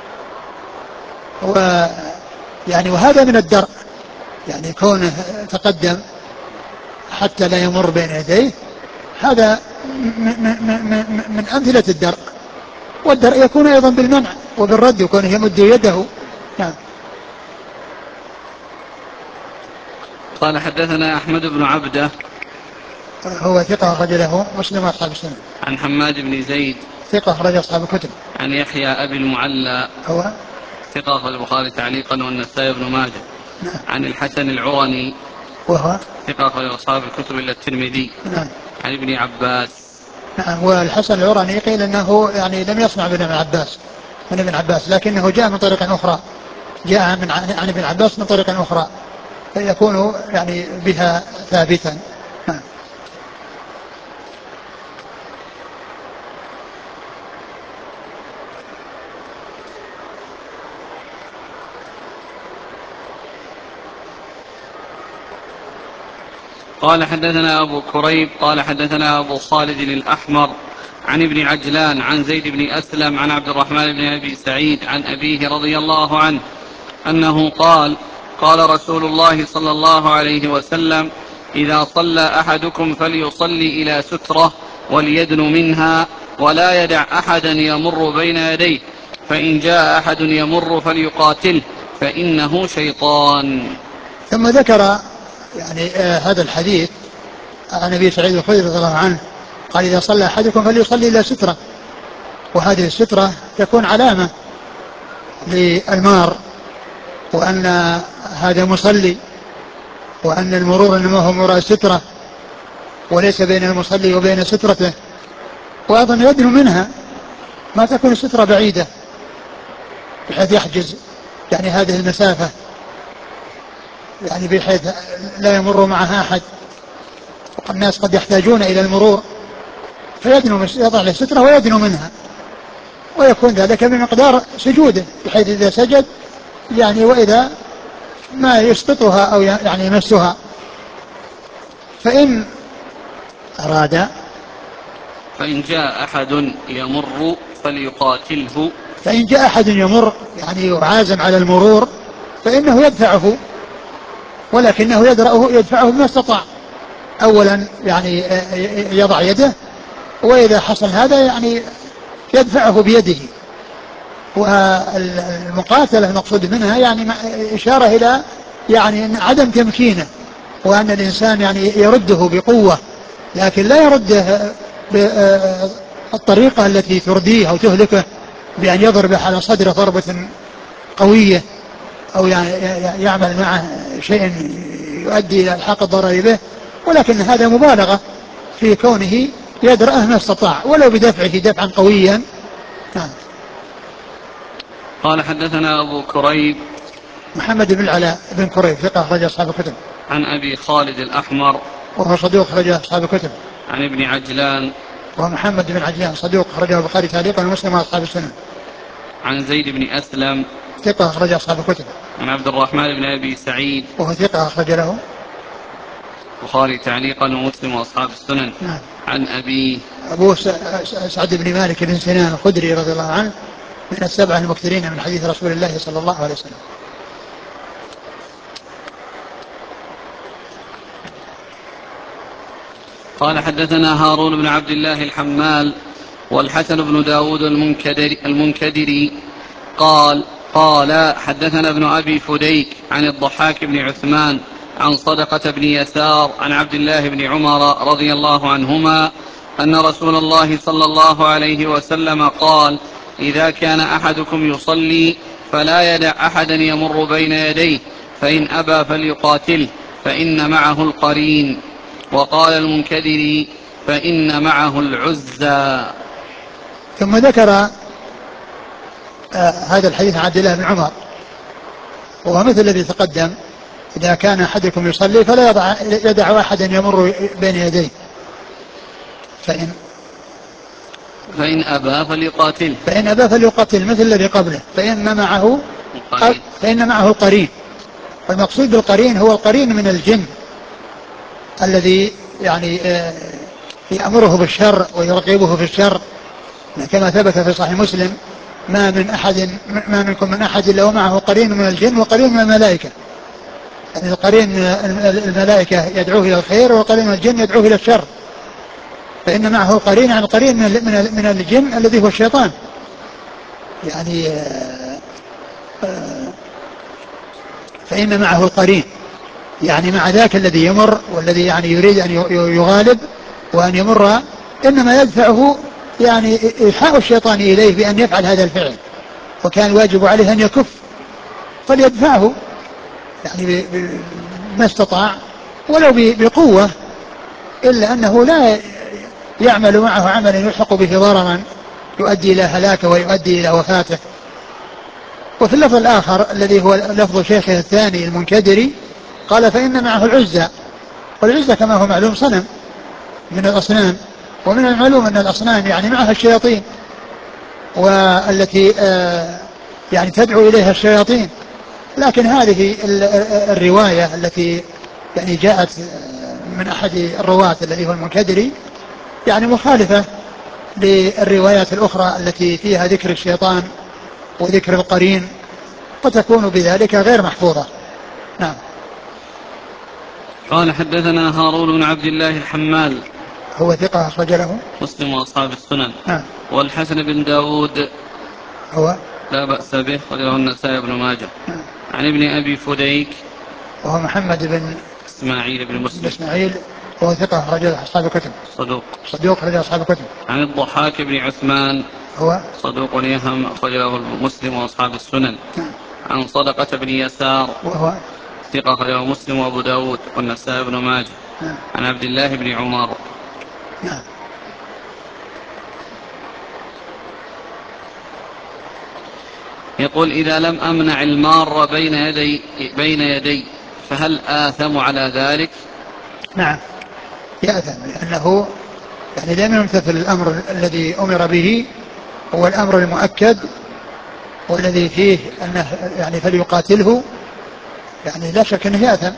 و يعني وهذا من الدرء، يعني كونه تقدم حتى لا يمر بين يديه، هذا من أمثلة الدرء، والدرء يكون أيضا بالمنع وبالرد يكون يمد يده. نعم. قال حدثنا أحمد بن عبده هو ثقة أخرج له مسلم وأصحاب السنة. عن حماد بن زيد ثقة أخرج أصحاب الكتب. عن يحيى أبي المعلى هو ثقة أخرج البخاري تعليقا والنسائي بن ماجه. نعم. عن الحسن العرني وهو ثقة أخرج أصحاب الكتب إلا الترمذي. نعم. عن ابن عباس. نعم. والحسن العرني قيل أنه يعني لم يسمع من ابن عباس من ابن عباس لكنه جاء من طريق أخرى، جاء من عن ابن عباس من طريق أخرى فيكون يعني بها ثابتا. نعم. قال حدثنا أبو كريب قال حدثنا أبو خالد الأحمر عن ابن عجلان عن زيد بن أسلم عن عبد الرحمن بن أبي سعيد عن أبيه رضي الله عنه أنه قال: قال رسول الله صلى الله عليه وسلم: إذا صلى أحدكم فليصلي إلى سترة وليدن منها ولا يدع أحدا يمر بين يديه، فإن جاء أحد يمر فليقاتله فإنه شيطان. ثم ذكر يعني آه هذا الحديث عن أبي سعيد الخدري رضي الله عنه قال: إذا صلى أحدكم فليصلي إلى سترة، وهذه السترة تكون علامة للمار وأن هذا مصلي، وأن المرور إنما هو وراء سترة وليس بين المصلي وبين سترته، وأيضا يدن منها ما تكون السترة بعيدة بحيث يحجز يعني هذه المسافة، يعني بحيث لا يمر معها أحد، الناس قد يحتاجون إلى المرور فيدنو يضع له سترة ويدنو منها، ويكون ذلك بمقدار سجوده بحيث إذا سجد يعني وإذا ما يسقطها أو يعني يمسها، فإن أراد فإن جاء أحد يمر فليقاتله. فإن جاء أحد يمر يعني يعازم على المرور فإنه يدفعه، ولكنه يدرأه يدفعه بما استطاع. أولا يعني يضع يده، وإذا حصل هذا يعني يدفعه بيده. والمقاتلة المقصود منها يعني إشارة إلى يعني عدم تمكينه، وأن الإنسان يعني يرده بقوة، لكن لا يرده بالطريقة التي ترديه أو تهلكه بأن يضرب على صدره ضربة قوية، أو يعني يعمل معه شيء يؤدي إلى الحاق الضرر به، ولكن هذا مبالغة في كونه يدرأه ما استطاع ولو بدفعه دفعا قويا. نعم. قال حدثنا أبو كريب محمد بن العلاء بن كريب ثقة أخرج أصحاب الكتب. عن أبي خالد الأحمر وهو صدوق أخرج أصحاب الكتب. عن ابن عجلان ومحمد بن عجلان صدوق أخرجه البخاري تعليقا ومسلم وأصحاب السنن. عن زيد بن أسلم ثقة أخرج أصحاب الكتب. عن عبد الرحمن بن أبي سعيد وهو ثقة أخرج له البخاري تعليقا ومسلم وأصحاب السنن. نعم. عن أبي أبو سعد بن مالك بن سنان الخدري رضي الله عنه من السبعة المكثرين من حديث رسول الله صلى الله عليه وسلم. قال حدثنا هارون بن عبد الله الحمال والحسن بن داود المنكدري, المنكدري قال قال حدثنا ابن أبي فديك عن الضحاك بن عثمان عن صدقة بن يسار عن عبد الله بن عمر رضي الله عنهما أن رسول الله صلى الله عليه وسلم قال: إذا كان أحدكم يصلي فلا يدع أحدا يمر بين يديه، فإن أبى فليقاتله فإن معه القرين. وقال المنكدري: فإن معه العزى. ثم ذكر آه هذا الحديث عن عبد الله بن عمر، وهو مثل الذي تقدم: إذا كان أحدكم يصلي فلا يضع يدع أحدا يمر بين يديه، فإن فإن أبى فليقاتل فإن أبى فليقاتل مثل الذي قبله، فإن معه القرين. فإن معه القرين. والمقصود بالقرين هو القرين من الجن الذي يعني يأمره بالشر ويرغبه في الشر، كما ثبت في صحيح مسلم: ما من أحد ما منكم من أحد إلا ومعه قرين من الجن وقرين من الملائكة. يعني القرين من الملائكة يدعوه إلى الخير، وقرين من الجن يدعوه إلى الشر. فإن معه قرين عن قرين من من الجن الذي هو الشيطان. يعني فإن معه القرين يعني مع ذاك الذي يمر والذي يعني يريد أن يغالب وأن يمر، إنما يدفعه يعني إيحاء الشيطان إليه بأن يفعل هذا الفعل، وكان واجب عليه أن يكف، فليدفعه يعني ما استطاع ولو بقوة، إلا أنه لا يعمل معه عملا يلحق به ضررا يؤدي إلى هلاكه ويؤدي إلى وفاته. وفي اللفظ الآخر الذي هو لفظ شيخه الثاني المنكدري قال: فإن معه العزى. والعزى كما هو معلوم صنم من الأصنام، ومن المعلوم أن الأصنام يعني معها الشياطين، والتي يعني تدعو إليها الشياطين. لكن هذه الرواية التي يعني جاءت من أحد الرواة الذي هو المنكدري يعني مخالفة للروايات الأخرى التي فيها ذكر الشيطان وذكر القرين، وتكون بذلك غير محفوظة. نعم. قال حدثنا هارون بن عبد الله الحمال هو ثقة أخرج له مسلم وأصحاب السنن. نعم. والحسن بن داود هو لا بأس به وله النسائي بن ماجه. نعم. عن ابن أبي فديك وهو محمد بن إسماعيل بن مسلم إسماعيل وهو ثقة أخرج أصحاب الكتب صدوق صدوق أخرج أصحاب الكتب. عن الضحاك بن عثمان هو صدوق يهم أخرجه مسلم وأصحاب السنن. نعم. عن صدقة بن يسار وهو ثقة أخرجه مسلم وأبو داود والنسائي بن ماجه. نعم. عن عبد الله بن عمر. نعم. يقول: إذا لم أمنع المار بين يدي بين يدي فهل آثم على ذلك؟ نعم يأثم، لأنه يعني لم يمتثل الأمر الذي أمر به، هو الأمر المؤكد والذي فيه أنه يعني فليقاتله، يعني لا شك أنه يأثم.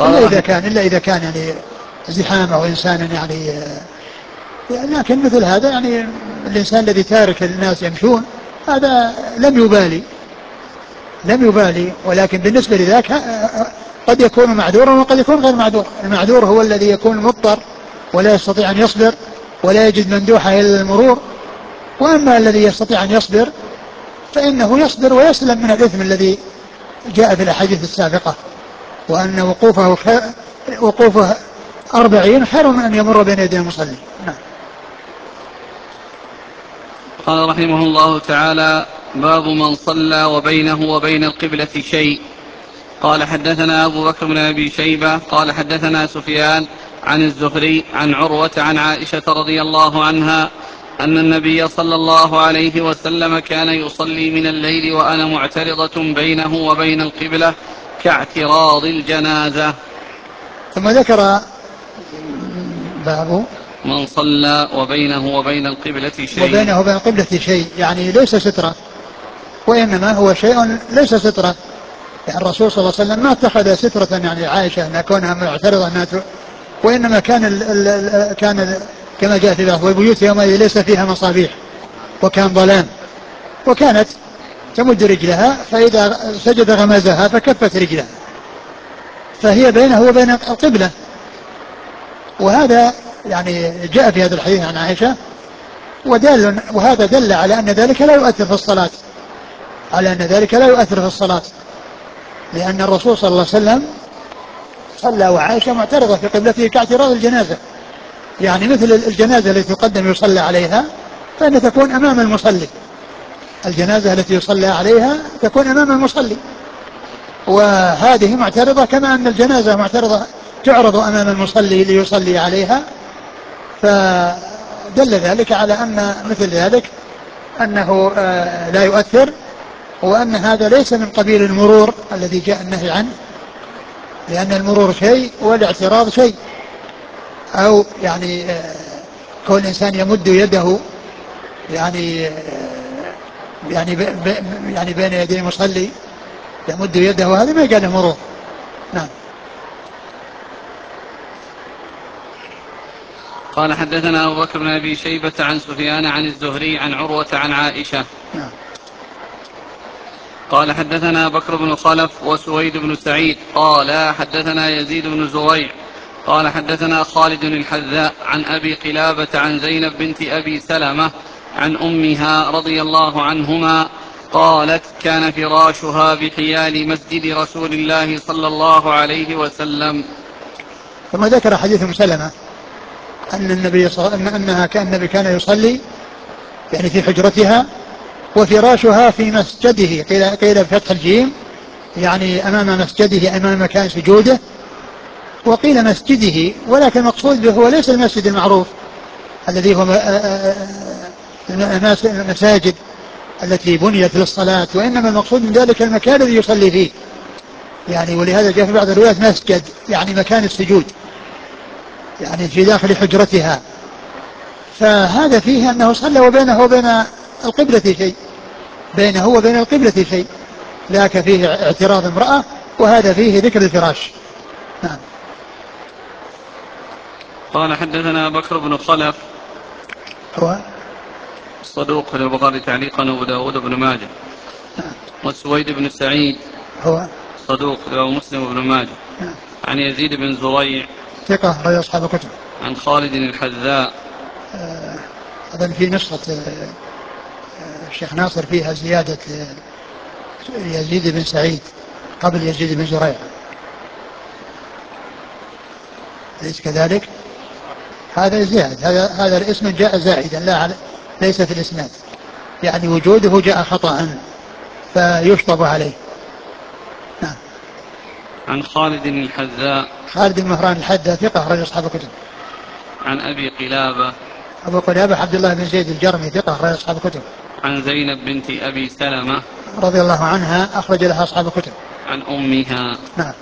إلا إذا كان إلا إذا كان يعني زحام أو إنسان يعني, يعني لكن مثل هذا يعني الإنسان الذي تارك الناس يمشون هذا لم يبالي لم يبالي ولكن بالنسبة لذاك قد يكون معذورا وقد يكون غير معذور. المعذور هو الذي يكون مضطر ولا يستطيع أن يصبر ولا يجد مندوحة إلى المرور، وأما الذي يستطيع أن يصبر فإنه يصبر ويسلم من الإثم الذي جاء في الأحاديث السابقة، وأن وقوفه خير وقوفه أربعين خير من أن يمر بين يدي المصلي. نعم. قال رحمه الله تعالى: باب من صلى وبينه وبين القبلة شيء. قال حدثنا أبو بكر بن أبي شيبة قال حدثنا سفيان عن الزهري عن عروة عن عائشة رضي الله عنها أن النبي صلى الله عليه وسلم كان يصلي من الليل وأنا معترضة بينه وبين القبلة كاعتراض الجنازة. ثم ذكر باب من صلى وبينه وبين القبلة شيء. وبينه وبين القبلة شيء يعني ليس سترة، وإنما هو شيء ليس سترة. يعني الرسول صلى الله عليه وسلم ما اتخذ سترة يعني عائشة أن كونها معترضة أنها، وإنما كان ال ال ال كان ال كما جاء في بعض والبيوت يومئذ ليس فيها مصابيح وكان ظلام، وكانت تمد رجلها فإذا سجد غمزها فكفت رجلها، فهي بينه وبين القبلة. وهذا يعني جاء في هذا الحديث عن عائشة، ودل وهذا دل على أن ذلك لا يؤثر في الصلاة، على أن ذلك لا يؤثر في الصلاة، لأن الرسول صلى الله عليه وسلم صلى وعائشة معترضة في قبلته كاعتراض الجنازة، يعني مثل الجنازة التي تقدم يصلى عليها فإن تكون أمام المصلي، الجنازة التي يصلى عليها تكون أمام المصلي، وهذه معترضة كما أن الجنازة معترضة تعرض أمام المصلي ليصلي عليها، فدل ذلك على أن مثل ذلك أنه لا يؤثر، وأن هذا ليس من قبيل المرور الذي جاء النهي عنه، لأن المرور شيء والاعتراض شيء، أو يعني كل إنسان يمد يده يعني يعني يعني بين يدي المصلي يمد يده، وهذا ما قال مرور. نعم. قال حدثنا أبو بكر بن أبي شيبة عن سفيان عن الزهري عن عروة عن عائشة. نعم. قال حدثنا بكر بن خلف وسويد بن سعيد قال حدثنا يزيد بن زريع قال حدثنا خالد الحذاء عن أبي قلابة عن زينب بنت أبي سلمة عن أمها رضي الله عنهما قالت: كان فراشها بحيال مسجد رسول الله صلى الله عليه وسلم. ثم ذكر حديث أم سلمة أن النبي صلى أن أنها كان النبي كان يصلي يعني في حجرتها وفراشها في مسجده، قيل قيل بفتح الجيم يعني أمام مسجده، أمام مكان سجوده، وقيل مسجده، ولكن المقصود به هو ليس المسجد المعروف الذي هو المساجد التي بنيت للصلاة، وإنما المقصود من ذلك المكان الذي يصلي فيه يعني، ولهذا جاء في بعض الروايات مسجد يعني مكان السجود يعني في داخل حجرتها، فهذا فيه أنه صلى وبينه وبين القبلة شيء، بينه وبين القبلة شيء، ذاك فيه اعتراض امرأة وهذا فيه ذكر الفراش. نعم. قال حدثنا بكر بن خلف هو الصدوق للبخاري تعليقا وابو داود بن ماجه. نعم. وسويد بن سعيد هو صدوق له مسلم بن ماجه. نعم. عن يزيد بن زريع ثقة رجل أصحاب الكتب. عن خالد الحذاء. أظن آه في نسخة آه الشيخ ناصر فيها زيادة آه يزيد بن سعيد قبل يزيد بن زريع، ليس كذلك؟ هذا زياد، هذا هذا الاسم جاء زائدا لا ليس في الاسناد، يعني وجوده جاء خطأ فيشطب عليه. نعم. عن خالد الحذاء. خالد بن مهران الحذاء ثقة رجل أصحاب الكتب. عن أبي قلابة. أبو قلابة عبد الله بن زيد الجرمي ثقة رجل أصحاب الكتب. عن زينب بنت أبي سلمة رضي الله عنها أخرج لها أصحاب الكتب. عن أمها. نعم.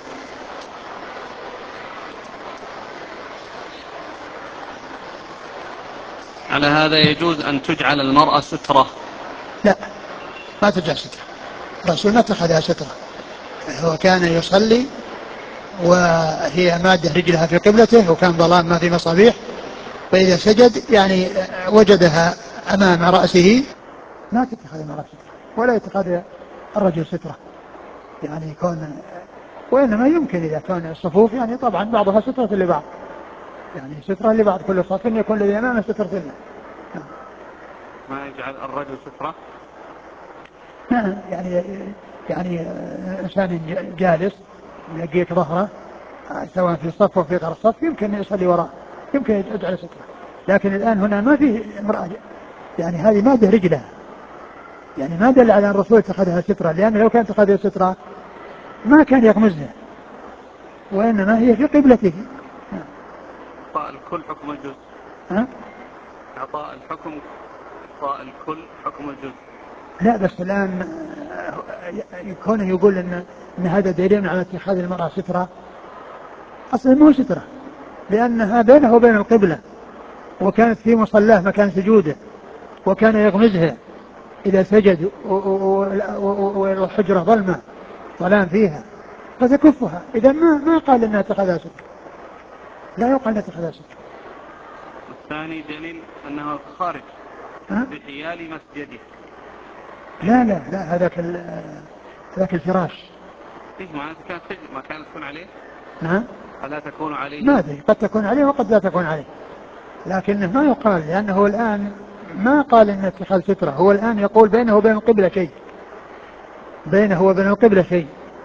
على هذا يجوز أن تجعل المرأة سترة؟ لا، ما تجعل سترة، الرسول ما اتخذها سترة، هو كان يصلي وهي مادة رجلها في قبلته وكان ظلام ما في مصابيح، فإذا سجد يعني وجدها أمام رأسه ما تتخذ المرأة سترة ولا يتخذ الرجل سترة، يعني يكون، وإنما يمكن إذا كان الصفوف يعني طبعا بعضها سترة لبعض، يعني سترة لبعض، كل صف يكون الذي أمامه سترة له. ما يجعل الرجل سترة. نعم يعني يعني إنسان جالس يلقيك ظهره سواء في الصف أو في غير الصف يمكن يصلي وراء، يمكن يجعل سترة، لكن الآن هنا ما فيه امرأة، يعني هذه مادة رجلها، يعني ما دل على أن الرسول اتخذها سترة، لأن لو كانت اتخذها سترة ما كان يغمزها، وإنما هي في قبلته. إعطاء الكل حكم الجزء. ها؟ إعطاء الحكم إعطاء الكل حكم الجزء. لا بس الآن كونه يقول إن إن هذا دليل على اتخاذ المرأة سترة، أصلا مو سترة، لأنها بينه وبين القبلة، وكانت في مصلاه مكان سجوده، وكان يغمزها إذا سجد والحجرة ظلمة ظلام فيها فتكفها، إذا ما ما قال إنها اتخذها سترة، لا يقال إنها اتخذها سترة. الثاني دليل أنه خارج بحيال مسجده. لا لا لا هذاك هذاك الفراش. إيه معناته كانت ما كانت تكون عليه؟ نعم. ألا تكون عليه؟ ما أدري، قد تكون عليه وقد لا تكون عليه، لكنه ما يقال، لأنه الآن ما قال إن اتخاذ سترة، هو الآن يقول بينه وبين القبلة شيء، بينه وبين القبلة شيء،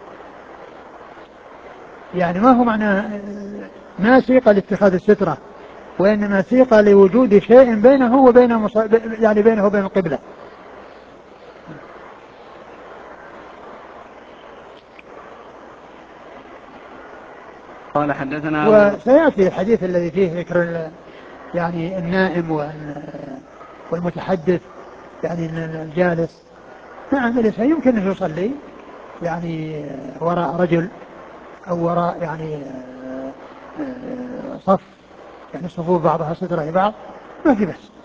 يعني ما هو معناه ما سيق لاتخاذ السترة، وإنما سيق لوجود شيء بينه وبين مص... يعني بينه وبين القبلة. قال حدثنا وسيأتي الحديث الذي فيه ذكر يعني النائم والمتحدث، يعني الجالس، نعم الإنسان يمكن أن يصلي يعني وراء رجل أو وراء يعني صف، يعني صفوف بعضها سترة لبعض ما في بس.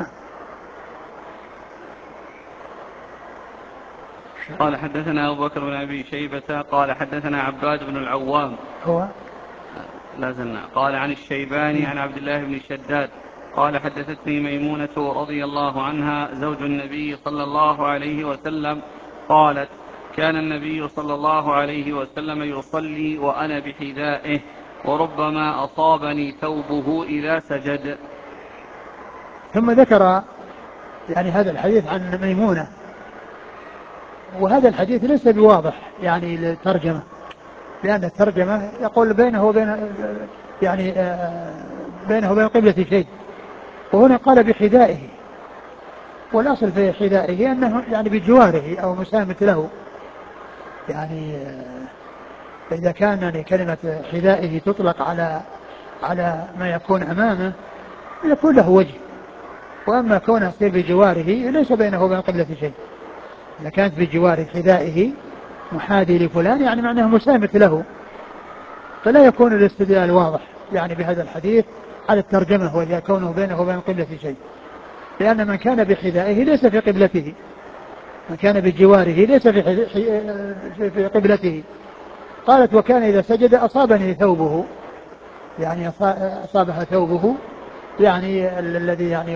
قال حدثنا أبو بكر بن أبي شيبة قال حدثنا عباد بن العوام هو لا زلنا قال عن الشيباني عن عبد الله بن شداد قال حدثتني ميمونة رضي الله عنها زوج النبي صلى الله عليه وسلم قالت كان النبي صلى الله عليه وسلم يصلي وأنا بحذائه وربما أصابني ثوبه إذا سجد. ثم ذكر يعني هذا الحديث عن ميمونة، وهذا الحديث ليس بواضح يعني للترجمة، لأن الترجمة يقول بينه وبين يعني بينه وبين القبلة شيء، وهنا قال بحذائه، والأصل في حذائه أنه يعني بجواره أو مسامة له، يعني إذا كان يعني كلمة حذائه تطلق على على ما يكون أمامه يكون له وجه، وأما كونه يصير بجواره ليس بينه وبين القبلة شيء، إذا كانت بجوار حذائه محاذي لفلان يعني معناه مسامة له، فلا يكون الاستدلال واضح يعني بهذا الحديث على الترجمة وإذا كونه بينه وبين القبلة شيء، لأن من كان بحذائه ليس في قبلته، من كان بجواره ليس في, في قبلته. قالت وكان إذا سجد أصابني ثوبه، يعني أصابها ثوبه يعني الذي يعني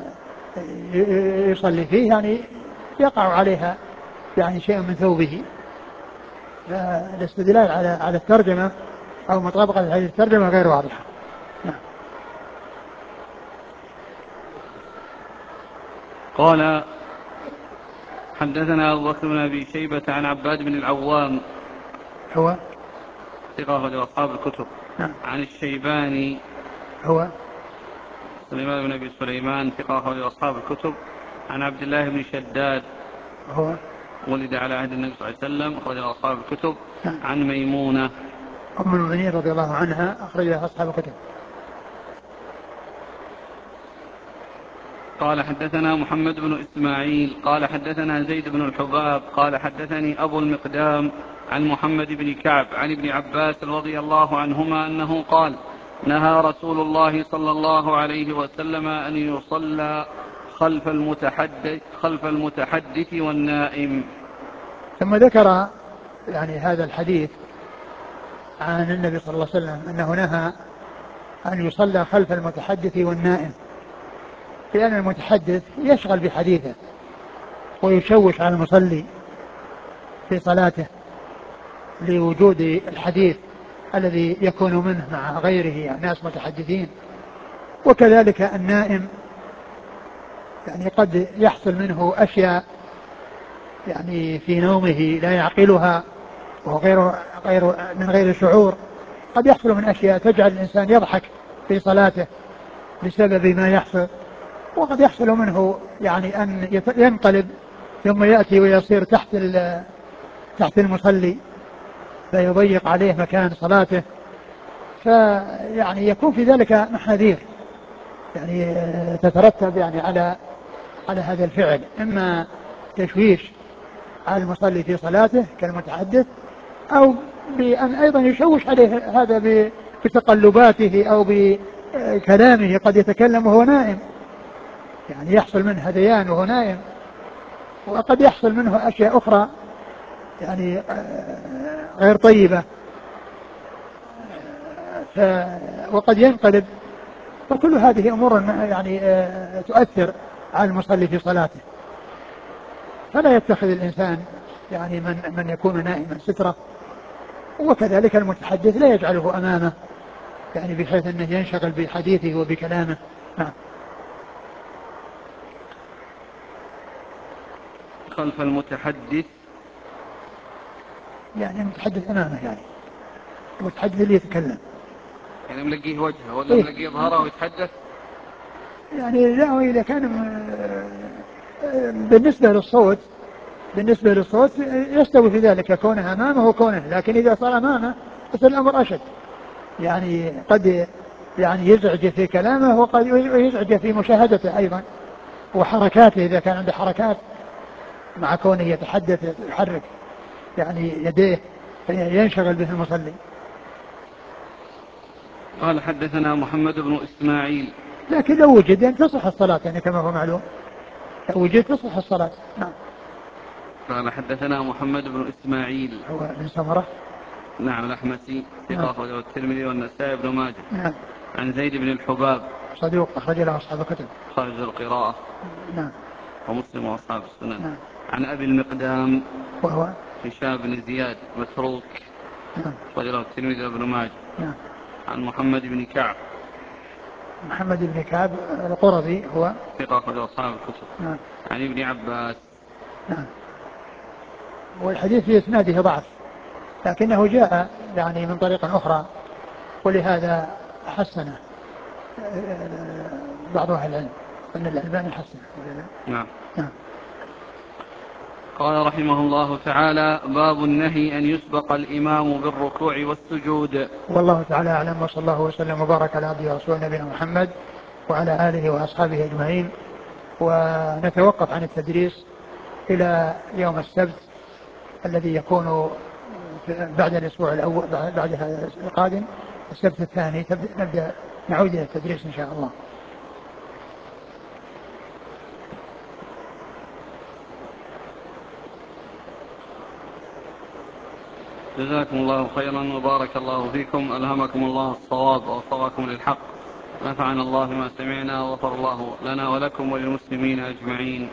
يصلي فيه يعني يقع عليها يعني شيء من ثوبه، فالاستدلال على على الترجمة أو مطابقة هذه الترجمة غير واضحة. نعم. قال حدثنا أبو بكر بن أبي شيبة عن عباد بن العوام هو ثقة لأصحاب الكتب. نعم. عن الشيباني هو سليمان بن أبي سليمان ثقة لأصحاب الكتب. عن عبد الله بن شداد هو ولد على عهد النبي صلى الله عليه وسلم أخرجه أصحاب الكتب. نعم. عن ميمونة أم المؤمنين رضي الله عنها أخرجها أصحاب الكتب. قال حدثنا محمد بن إسماعيل قال حدثنا زيد بن الحباب قال حدثني أبو المقدام عن محمد بن كعب عن ابن عباس رضي الله عنهما أنه قال نهى رسول الله صلى الله عليه وسلم أن يصلى خلف المتحدث, خلف المتحدث والنائم. ثم ذكر يعني هذا الحديث عن النبي صلى الله عليه وسلم أنه نهى أن يصلى خلف المتحدث والنائم، لأن المتحدث يشغل بحديثه ويشوش على المصلي في صلاته لوجود الحديث الذي يكون منه مع غيره ناس متحدثين. وكذلك النائم يعني قد يحصل منه أشياء يعني في نومه لا يعقلها وهو غير غير من غير شعور، قد يحصل من أشياء تجعل الإنسان يضحك في صلاته بسبب ما يحصل، وقد يحصل منه يعني أن ينقلب ثم يأتي ويصير تحت تحت المصلي فيضيق عليه مكان صلاته، فيعني يكون في ذلك محاذير يعني تترتب يعني على على هذا الفعل، إما تشويش على المصلي في صلاته كالمتحدث، أو بأن أيضا يشوش عليه هذا بتقلباته أو بكلامه، قد يتكلم وهو نائم يعني يحصل منه هذيان وهو نائم، وقد يحصل منه أشياء أخرى يعني غير طيبة، ف وقد ينقلب، فكل هذه أمور يعني تؤثر على المصلي في صلاته، فلا يتخذ الإنسان يعني من من يكون نائما سترة، وكذلك المتحدث لا يجعله أمامه يعني بحيث أنه ينشغل بحديثه وبكلامه. نعم. خلف المتحدث يعني المتحدث أمامه، يعني المتحدث اللي يتكلم يعني ملقيه وجهه ولا إيه؟ ملقيه ظهره ويتحدث؟ يعني لا، إذا كان بالنسبة للصوت بالنسبة للصوت يستوي في ذلك كونه أمامه وكونه، لكن إذا صار أمامه فصار الأمر أشد، يعني قد يعني يزعج في كلامه وقد يزعج في مشاهدته أيضا وحركاته، إذا كان عنده حركات مع كونه يتحدث يحرك يعني يديه ينشغل به المصلي. قال حدثنا محمد بن إسماعيل. لكن لو وجد يعني تصح الصلاة، يعني كما هو معلوم لو وجد تصح الصلاة. نعم. قال حدثنا محمد بن إسماعيل هو بن سمرة. نعم الأحمسي ثقة نعم. أخرجه الترمذي والنسائي بن ماجه. نعم. عن زيد بن الحباب صدوق أخرج له أصحاب الكتب. خارج القراءة. نعم. ومسلم وأصحاب السنن. نعم. عن أبي المقدام وهو هشام بن زياد متروك. نعم. خرج له الترمذي وابن ماجه. نعم. عن محمد بن كعب محمد بن كعب القرظي هو ثقة أخرجه أصحاب الكتب. نعم. عن ابن عباس. نعم. والحديث في إسناده ضعف، لكنه جاء يعني من طريق أخرى، ولهذا حسنه بعض أهل العلم أن الألباني حسنه. نعم. نعم. قال رحمه الله تعالى: باب النهي أن يسبق الإمام بالركوع والسجود. والله تعالى أعلم، وصلى الله وسلم وبارك على عبده ورسوله نبينا محمد وعلى آله وأصحابه أجمعين. ونتوقف عن التدريس إلى يوم السبت الذي يكون بعد الأسبوع الأول بعد هذا القادم، السبت الثاني نبدأ نعود إلى التدريس إن شاء الله. جزاكم الله خيرا وبارك الله فيكم، ألهمكم الله الصواب ووفقكم للحق، نفعنا الله ما سمعنا وغفر الله لنا ولكم وللمسلمين أجمعين.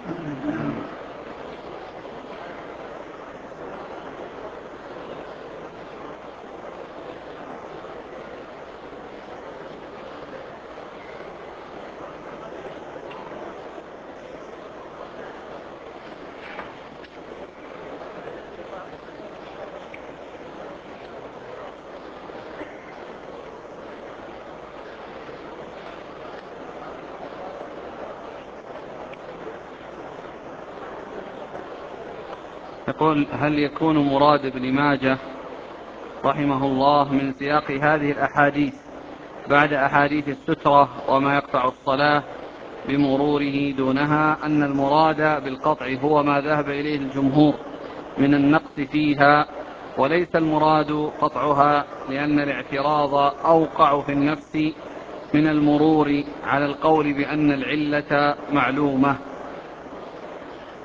يقول: هل يكون مراد ابن ماجه رحمه الله من سياق هذه الأحاديث بعد أحاديث السترة وما يقطع الصلاة بمروره دونها أن المراد بالقطع هو ما ذهب إليه الجمهور من النقص فيها، وليس المراد قطعها، لأن الاعتراض أوقع في النفس من المرور على القول بأن العلة معلومة؟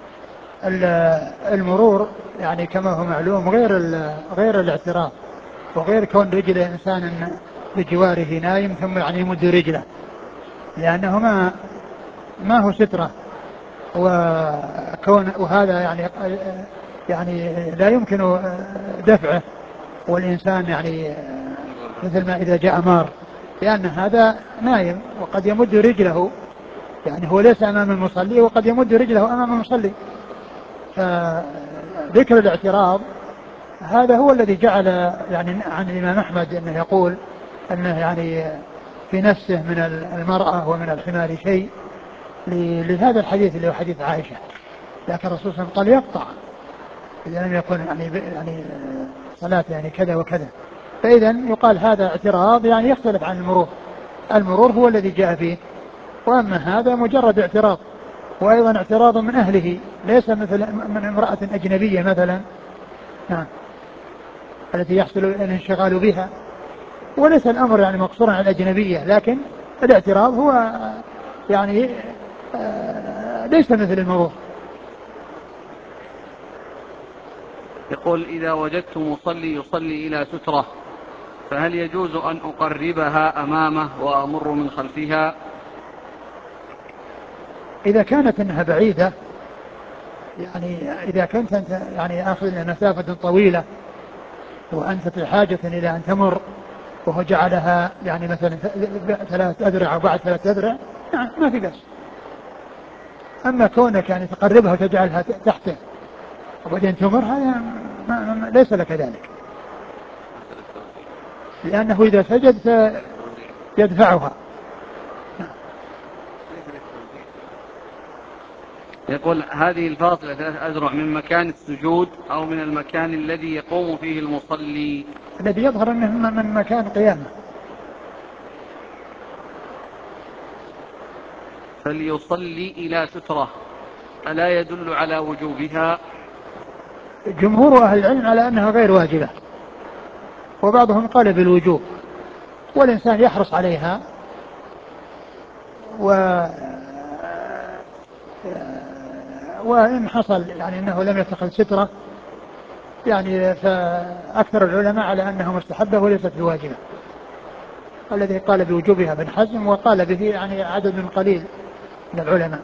المرور يعني كما هو معلوم غير غير الاعتراض، وغير كون رجل إنسان بجواره نايم ثم يعني يمد رجله، لأنه ما ما هو سترة، وكون وهذا يعني يعني لا يمكن دفعه، والإنسان يعني مثل ما إذا جاء مار، لأن هذا نايم وقد يمد رجله، يعني هو ليس أمام المصلي وقد يمد رجله أمام المصلي. فذكر الاعتراض هذا هو الذي جعل يعني عن الإمام أحمد أنه يقول أنه يعني في نفسه من المرأة ومن الحمار شيء لهذا الحديث اللي هو حديث عائشة، لكن الرسول صلى الله عليه وسلم قال يقطع إذا لم يكن يعني يعني صلاة يعني كذا وكذا. فإذا يقال هذا اعتراض يعني يختلف عن المرور، المرور هو الذي جاء فيه، وأما هذا مجرد اعتراض، وأيضا اعتراض من أهله ليس مثل من امرأة أجنبية مثلا، نعم، التي يحصل الانشغال بها، وليس الأمر يعني مقصورا على الأجنبية، لكن الاعتراض هو يعني ليس مثل المرور. يقول إذا وجدت مصلي يصلي إلى سترة فهل يجوز أن أقربها أمامه وأمر من خلفها؟ إذا كانت أنها بعيدة، يعني إذا كنت أنت يعني آخذ مسافة طويلة وأنت في حاجة إلى أن تمر وهو جعلها يعني مثلا ثلاث أذرع أو بعد ثلاث أذرع، يعني ما في بأس. أما كونك يعني تقربها وتجعلها تحته وبعدين تمر، هذا ليس لك ذلك، لأنه إذا سجد يدفعها. يقول هذه الفاصلة ثلاث أذرع من مكان السجود أو من المكان الذي يقوم فيه المصلي؟ الذي يظهر أنه من مكان قيامه. فليصلي إلى سترة ألا يدل على وجوبها؟ جمهور أهل العلم على أنها غير واجبة، وبعضهم قال بالوجوب، والإنسان يحرص عليها، و وإن حصل يعني أنه لم يتخذ سترة يعني فأكثر العلماء على أنها مستحبة وليست بواجبة. الذي قال بوجوبها ابن حزم، وقال به يعني عدد قليل من العلماء.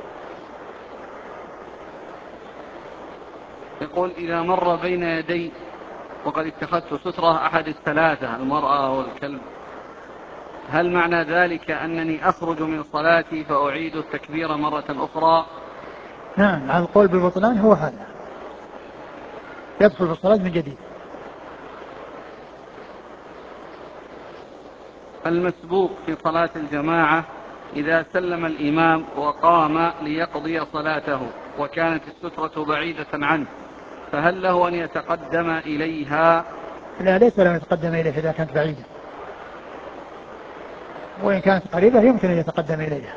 يقول إذا مر بين يدي وقد اتخذت سترة أحد الثلاثة المرأة والكلب، هل معنى ذلك أنني أخرج من صلاتي فأعيد التكبير مرة أخرى؟ نعم، على القول بالبطلان هو هذا، يدخل في الصلاة من جديد. المسبوق في صلاة الجماعة إذا سلم الإمام وقام ليقضي صلاته وكانت السترة بعيدة عنه، فهل له أن يتقدم إليها؟ لا، ليس له أن يتقدم إليها إذا كانت بعيدة، وإن كانت قريبة يمكن أن يتقدم إليها.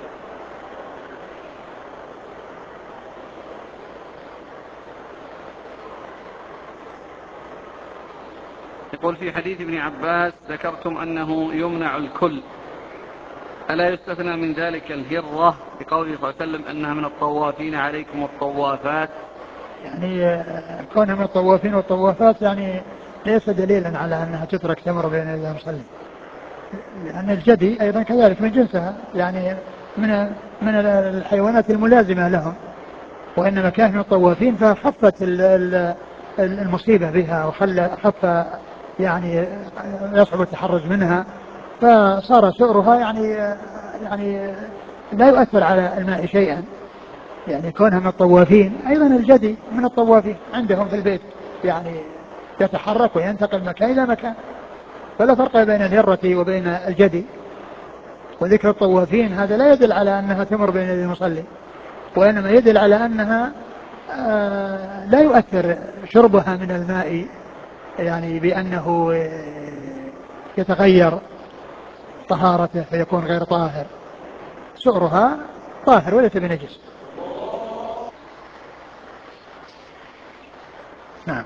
يقول في حديث ابن عباس ذكرتم أنه يمنع الكل، ألا يستثنى من ذلك الهرة بقوله صلى الله عليه وسلم أنها من الطوافين عليكم الطوافات؟ يعني كونها من الطوافين والطوافات يعني ليس دليلا على أنها تترك تمر بين يدي المصلي، لأن الجدي أيضا كذلك من جنسها، يعني من من الحيوانات الملازمة لهم، وإنما كان من الطوافين فخفت المصيبة بها وخلى خف يعني يصعب التحرز منها، فصار سؤرها يعني يعني لا يؤثر على الماء شيئا، يعني كونها من الطوافين. أيضا الجدي من الطوافين عندهم في البيت، يعني يتحرك وينتقل مكان إلى مكان، فلا فرق بين الهرة وبين الجدي. وذكر الطوافين هذا لا يدل على أنها تمر بين يدي المصلي، وإنما يدل على أنها آه لا يؤثر شربها من الماء يعني بأنه يتغير طهارته فيكون غير طاهر، سؤرها طاهر وليس بنجس. نعم.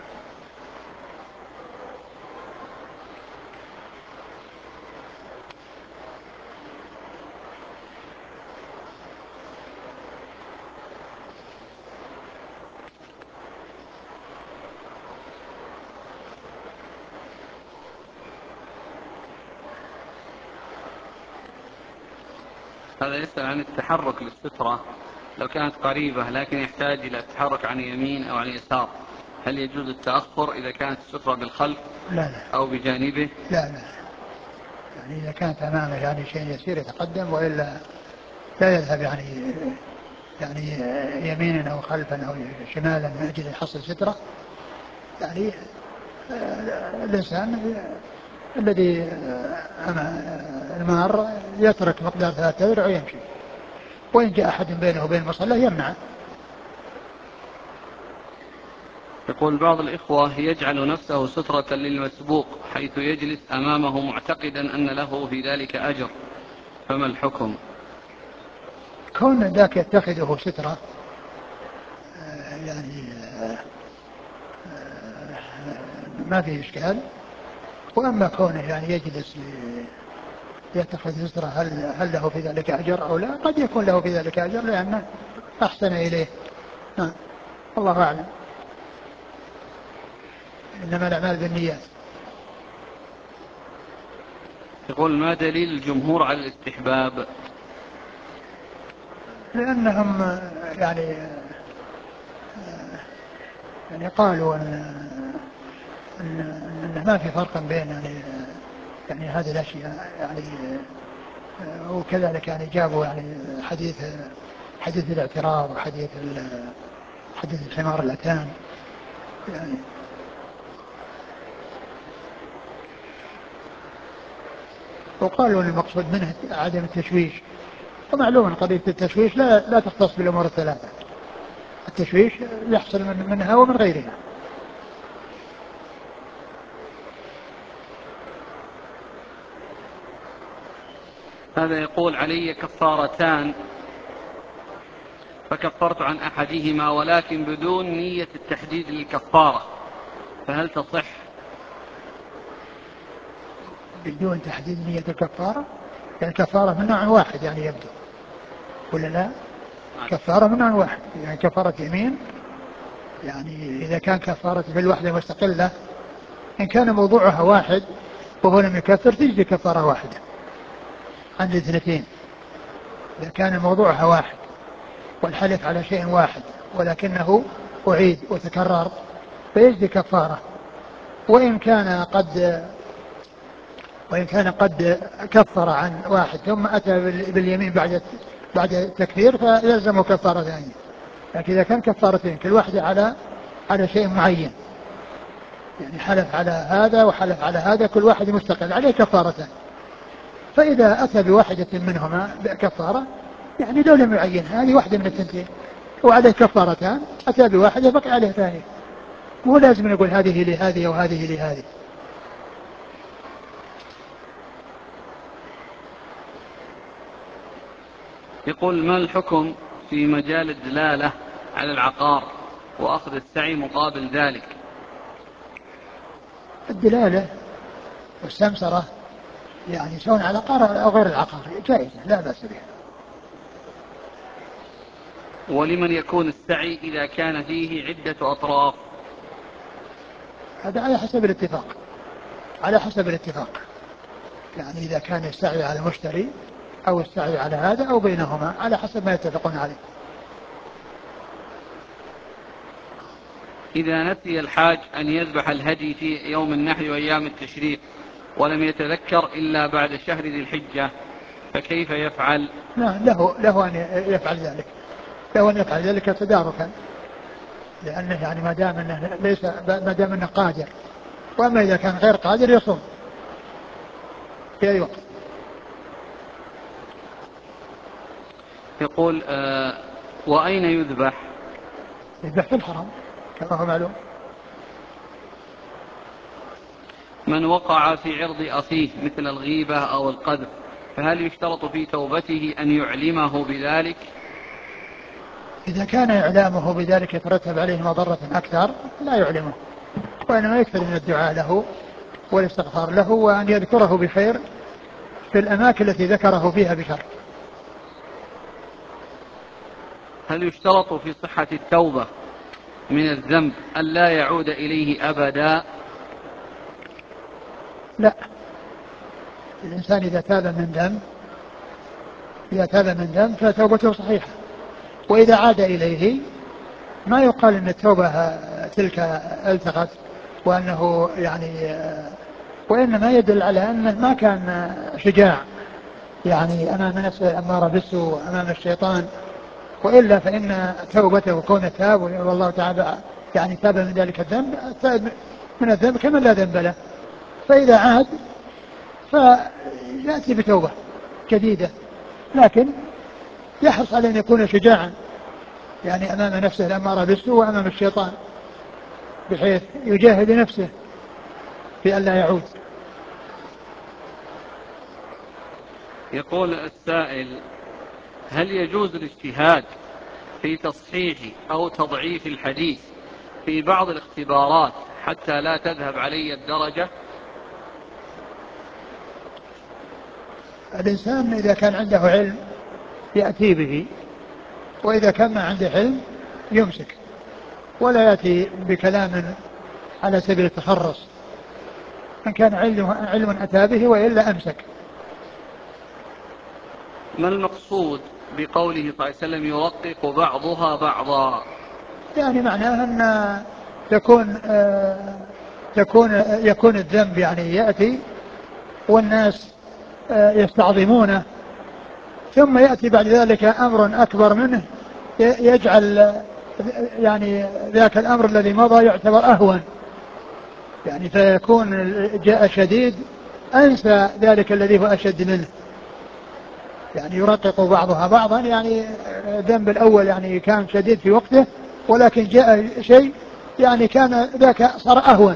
هذا يسأل عن التحرك للسترة لو كانت قريبة لكن يحتاج إلى التحرك عن يمين أو عن يسار، هل يجوز التأخر إذا كانت السترة بالخلف لا لا أو بجانبه؟ لا لا يعني إذا كانت أمامه يعني شيء يسير يتقدم، وإلا لا يذهب يعني يعني يمينا أو خلفا أو شمالا من أجل يحصل سترة. يعني الإنسان الذي المار يترك مقدار ثلاثة أذرع ويمشي، وإن جاء أحد بينه وبين المصلى يمنع. يقول بعض الإخوة يجعل نفسه سترة للمسبوق حيث يجلس أمامه معتقدا أن له في ذلك أجر، فما الحكم؟ كون ذاك يتخذه سترة يعني ما فيه إشكال. وأما كونه يعني يجلس يتخذ سترة هل, هل له في ذلك أجر أو لا؟ قد يكون له في ذلك أجر لأنه أحسن إليه. نعم الله أعلم. إنما الأعمال بالنيات. يقول ما دليل الجمهور على الاستحباب؟ لأنهم يعني يعني قالوا أن أن ما في فرق بين يعني يعني هذه الأشياء يعني. وكذلك يعني جابوا يعني حديث حديث الاعتراض وحديث حديث الحمار الأتان يعني. وقالوا أن المقصود منه عدم التشويش، ومعلوم قضية التشويش لا لا تختص بالأمور الثلاثة، التشويش يحصل من منها ومن غيرها. هذا يقول علي كفارتان فكفرت عن أحدهما ولكن بدون نية التحديد للكفارة، فهل تصح؟ بدون تحديد نية الكفارة؟ يعني الكفارة من نوع واحد يعني يبدو ولا لا؟ كفارة من نوع واحد يعني كفارة يمين، يعني إذا كان كفارة بالوحدة مستقلة إن كان موضوعها واحد وهو لم يكفر تجد كفارة واحدة عند الاثنتين. إذا كان موضوعها واحد والحلف على شيء واحد ولكنه أعيد وتكرر فيجد كفارة. وإن كان قد وإن كان قد كفر عن واحد ثم أتى باليمين بعد بعد التكفير فيلزم كفارة ثانية. لكن إذا كان كفارتين كل واحدة على على شيء معين، يعني حلف على هذا وحلف على هذا كل واحد مستقل عليه كفارتان، فإذا أتى بواحدة منهما بكفارة يعني لو لم يعين هذه واحدة من الثنتين وعليه كفارتان أتى بواحدة بقي عليه ثانية، مو لازم نقول هذه لهذه وهذه لهذه. يقول ما الحكم في مجال الدلالة على العقار وأخذ السعي مقابل ذلك؟ الدلالة والسمسرة يعني سواء على العقار أو غير العقار جائزة لا بأس بها. ولمن يكون السعي إذا كان فيه عدة أطراف؟ هذا على حسب الاتفاق على حسب الاتفاق يعني إذا كان يستعي على المشتري أو يستعي على هذا أو بينهما على حسب ما يتفقون عليه. إذا نسي الحاج أن يذبح الهدي في يوم النحر وأيام التشريق ولم يتذكر إلا بعد شهر ذي الحجة فكيف يفعل؟ لا له له أن يفعل ذلك له أن يفعل ذلك تداركا، لأنه يعني ما دام أنه ليس ما دام أنه قادر. وأما إذا كان غير قادر يصوم في أي وقت. يقول آه وأين يذبح؟ يذبح في الحرم كما هو معلوم. من وقع في عرض أخيه مثل الغيبة أو القذف فهل يشترط في توبته أن يعلمه بذلك؟ إذا كان إعلامه بذلك يترتب عليه مضرة أكثر لا يعلمه، وإنما يكثر من الدعاء له والاستغفار له وأن يذكره بخير في الأماكن التي ذكره فيها بشر. هل يشترط في صحة التوبة من الذنب أن لا يعود إليه أبدا؟ لا، الإنسان إذا تاب من ذنب إذا تاب من ذنب فتوبته صحيحة. وإذا عاد إليه ما يقال أن التوبة تلك التقت وأنه يعني، وإنما يدل على أنه ما كان شجاع يعني أمام نفسه الأمارة بالسوء وأمام الشيطان، وإلا فإن توبته كون تاب والله تعالى يعني تاب من ذلك الذنب، تاب من الذنب كمن لا ذنب له. فإذا عاد فيأتي بتوبة جديدة، لكن يحرص على أن يكون شجاعا يعني أمام نفسه الأمارة بالسوء وأمام الشيطان، بحيث يجاهد نفسه في أن لا يعود. يقول السائل: هل يجوز الاجتهاد في تصحيح أو تضعيف الحديث في بعض الاختبارات حتى لا تذهب علي الدرجة؟ الإنسان إذا كان عنده علم يأتي به، وإذا كان ما عنده علم يمسك ولا يأتي بكلام على سبيل التخرص. إن كان علم, علم أتى به وإلا أمسك. ما المقصود بقوله صلى الله عليه وسلم يرقق بعضها بعضا؟ يعني معناه أن تكون آه تكون يكون الذنب يعني يأتي والناس آه يستعظمونه، ثم يأتي بعد ذلك أمر أكبر منه يجعل يعني ذاك الأمر الذي مضى يعتبر أهون، يعني فيكون جاء شديد أنسى ذلك الذي هو أشد منه. يعني يرقق بعضها بعضا، يعني الذنب الأول يعني كان شديد في وقته، ولكن جاء شيء يعني كان ذاك صار أهون.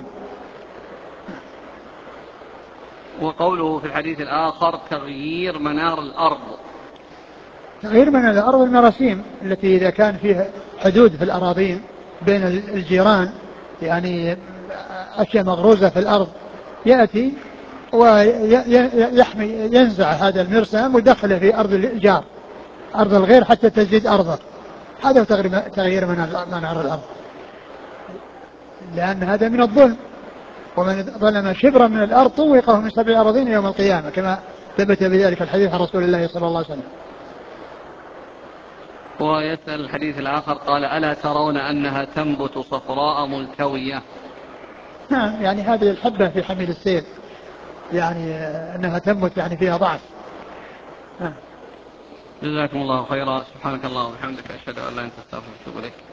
وقوله في الحديث الآخر تغيير منار الأرض. تغيير منار الأرض المراسيم التي إذا كان فيها حدود في الأراضين بين الجيران، يعني أشياء مغروزة في الأرض، يأتي ويحمي ينزع هذا المرسام ويدخله في أرض الجار أرض الغير حتى تزيد أرضه. هذا تغيير منار الأرض، لأن هذا من الظلم، ومن ظلم شبرا من الأرض طوقه من سبع أراضين يوم القيامة، كما ثبت بذلك الحديث عن رسول الله صلى الله عليه وسلم. ويسأل الحديث الآخر قال: ألا ترون أنها تنبت صفراء ملتوية؟ نعم، يعني هذه الحبة في حميل السيل، يعني أنها تنبت يعني فيها ضعف. جزاكم الله خيرا. سبحانك اللهم وبحمدك، أشهد أن لا إله إلا أنت، أستغفرك وأتوب إليك.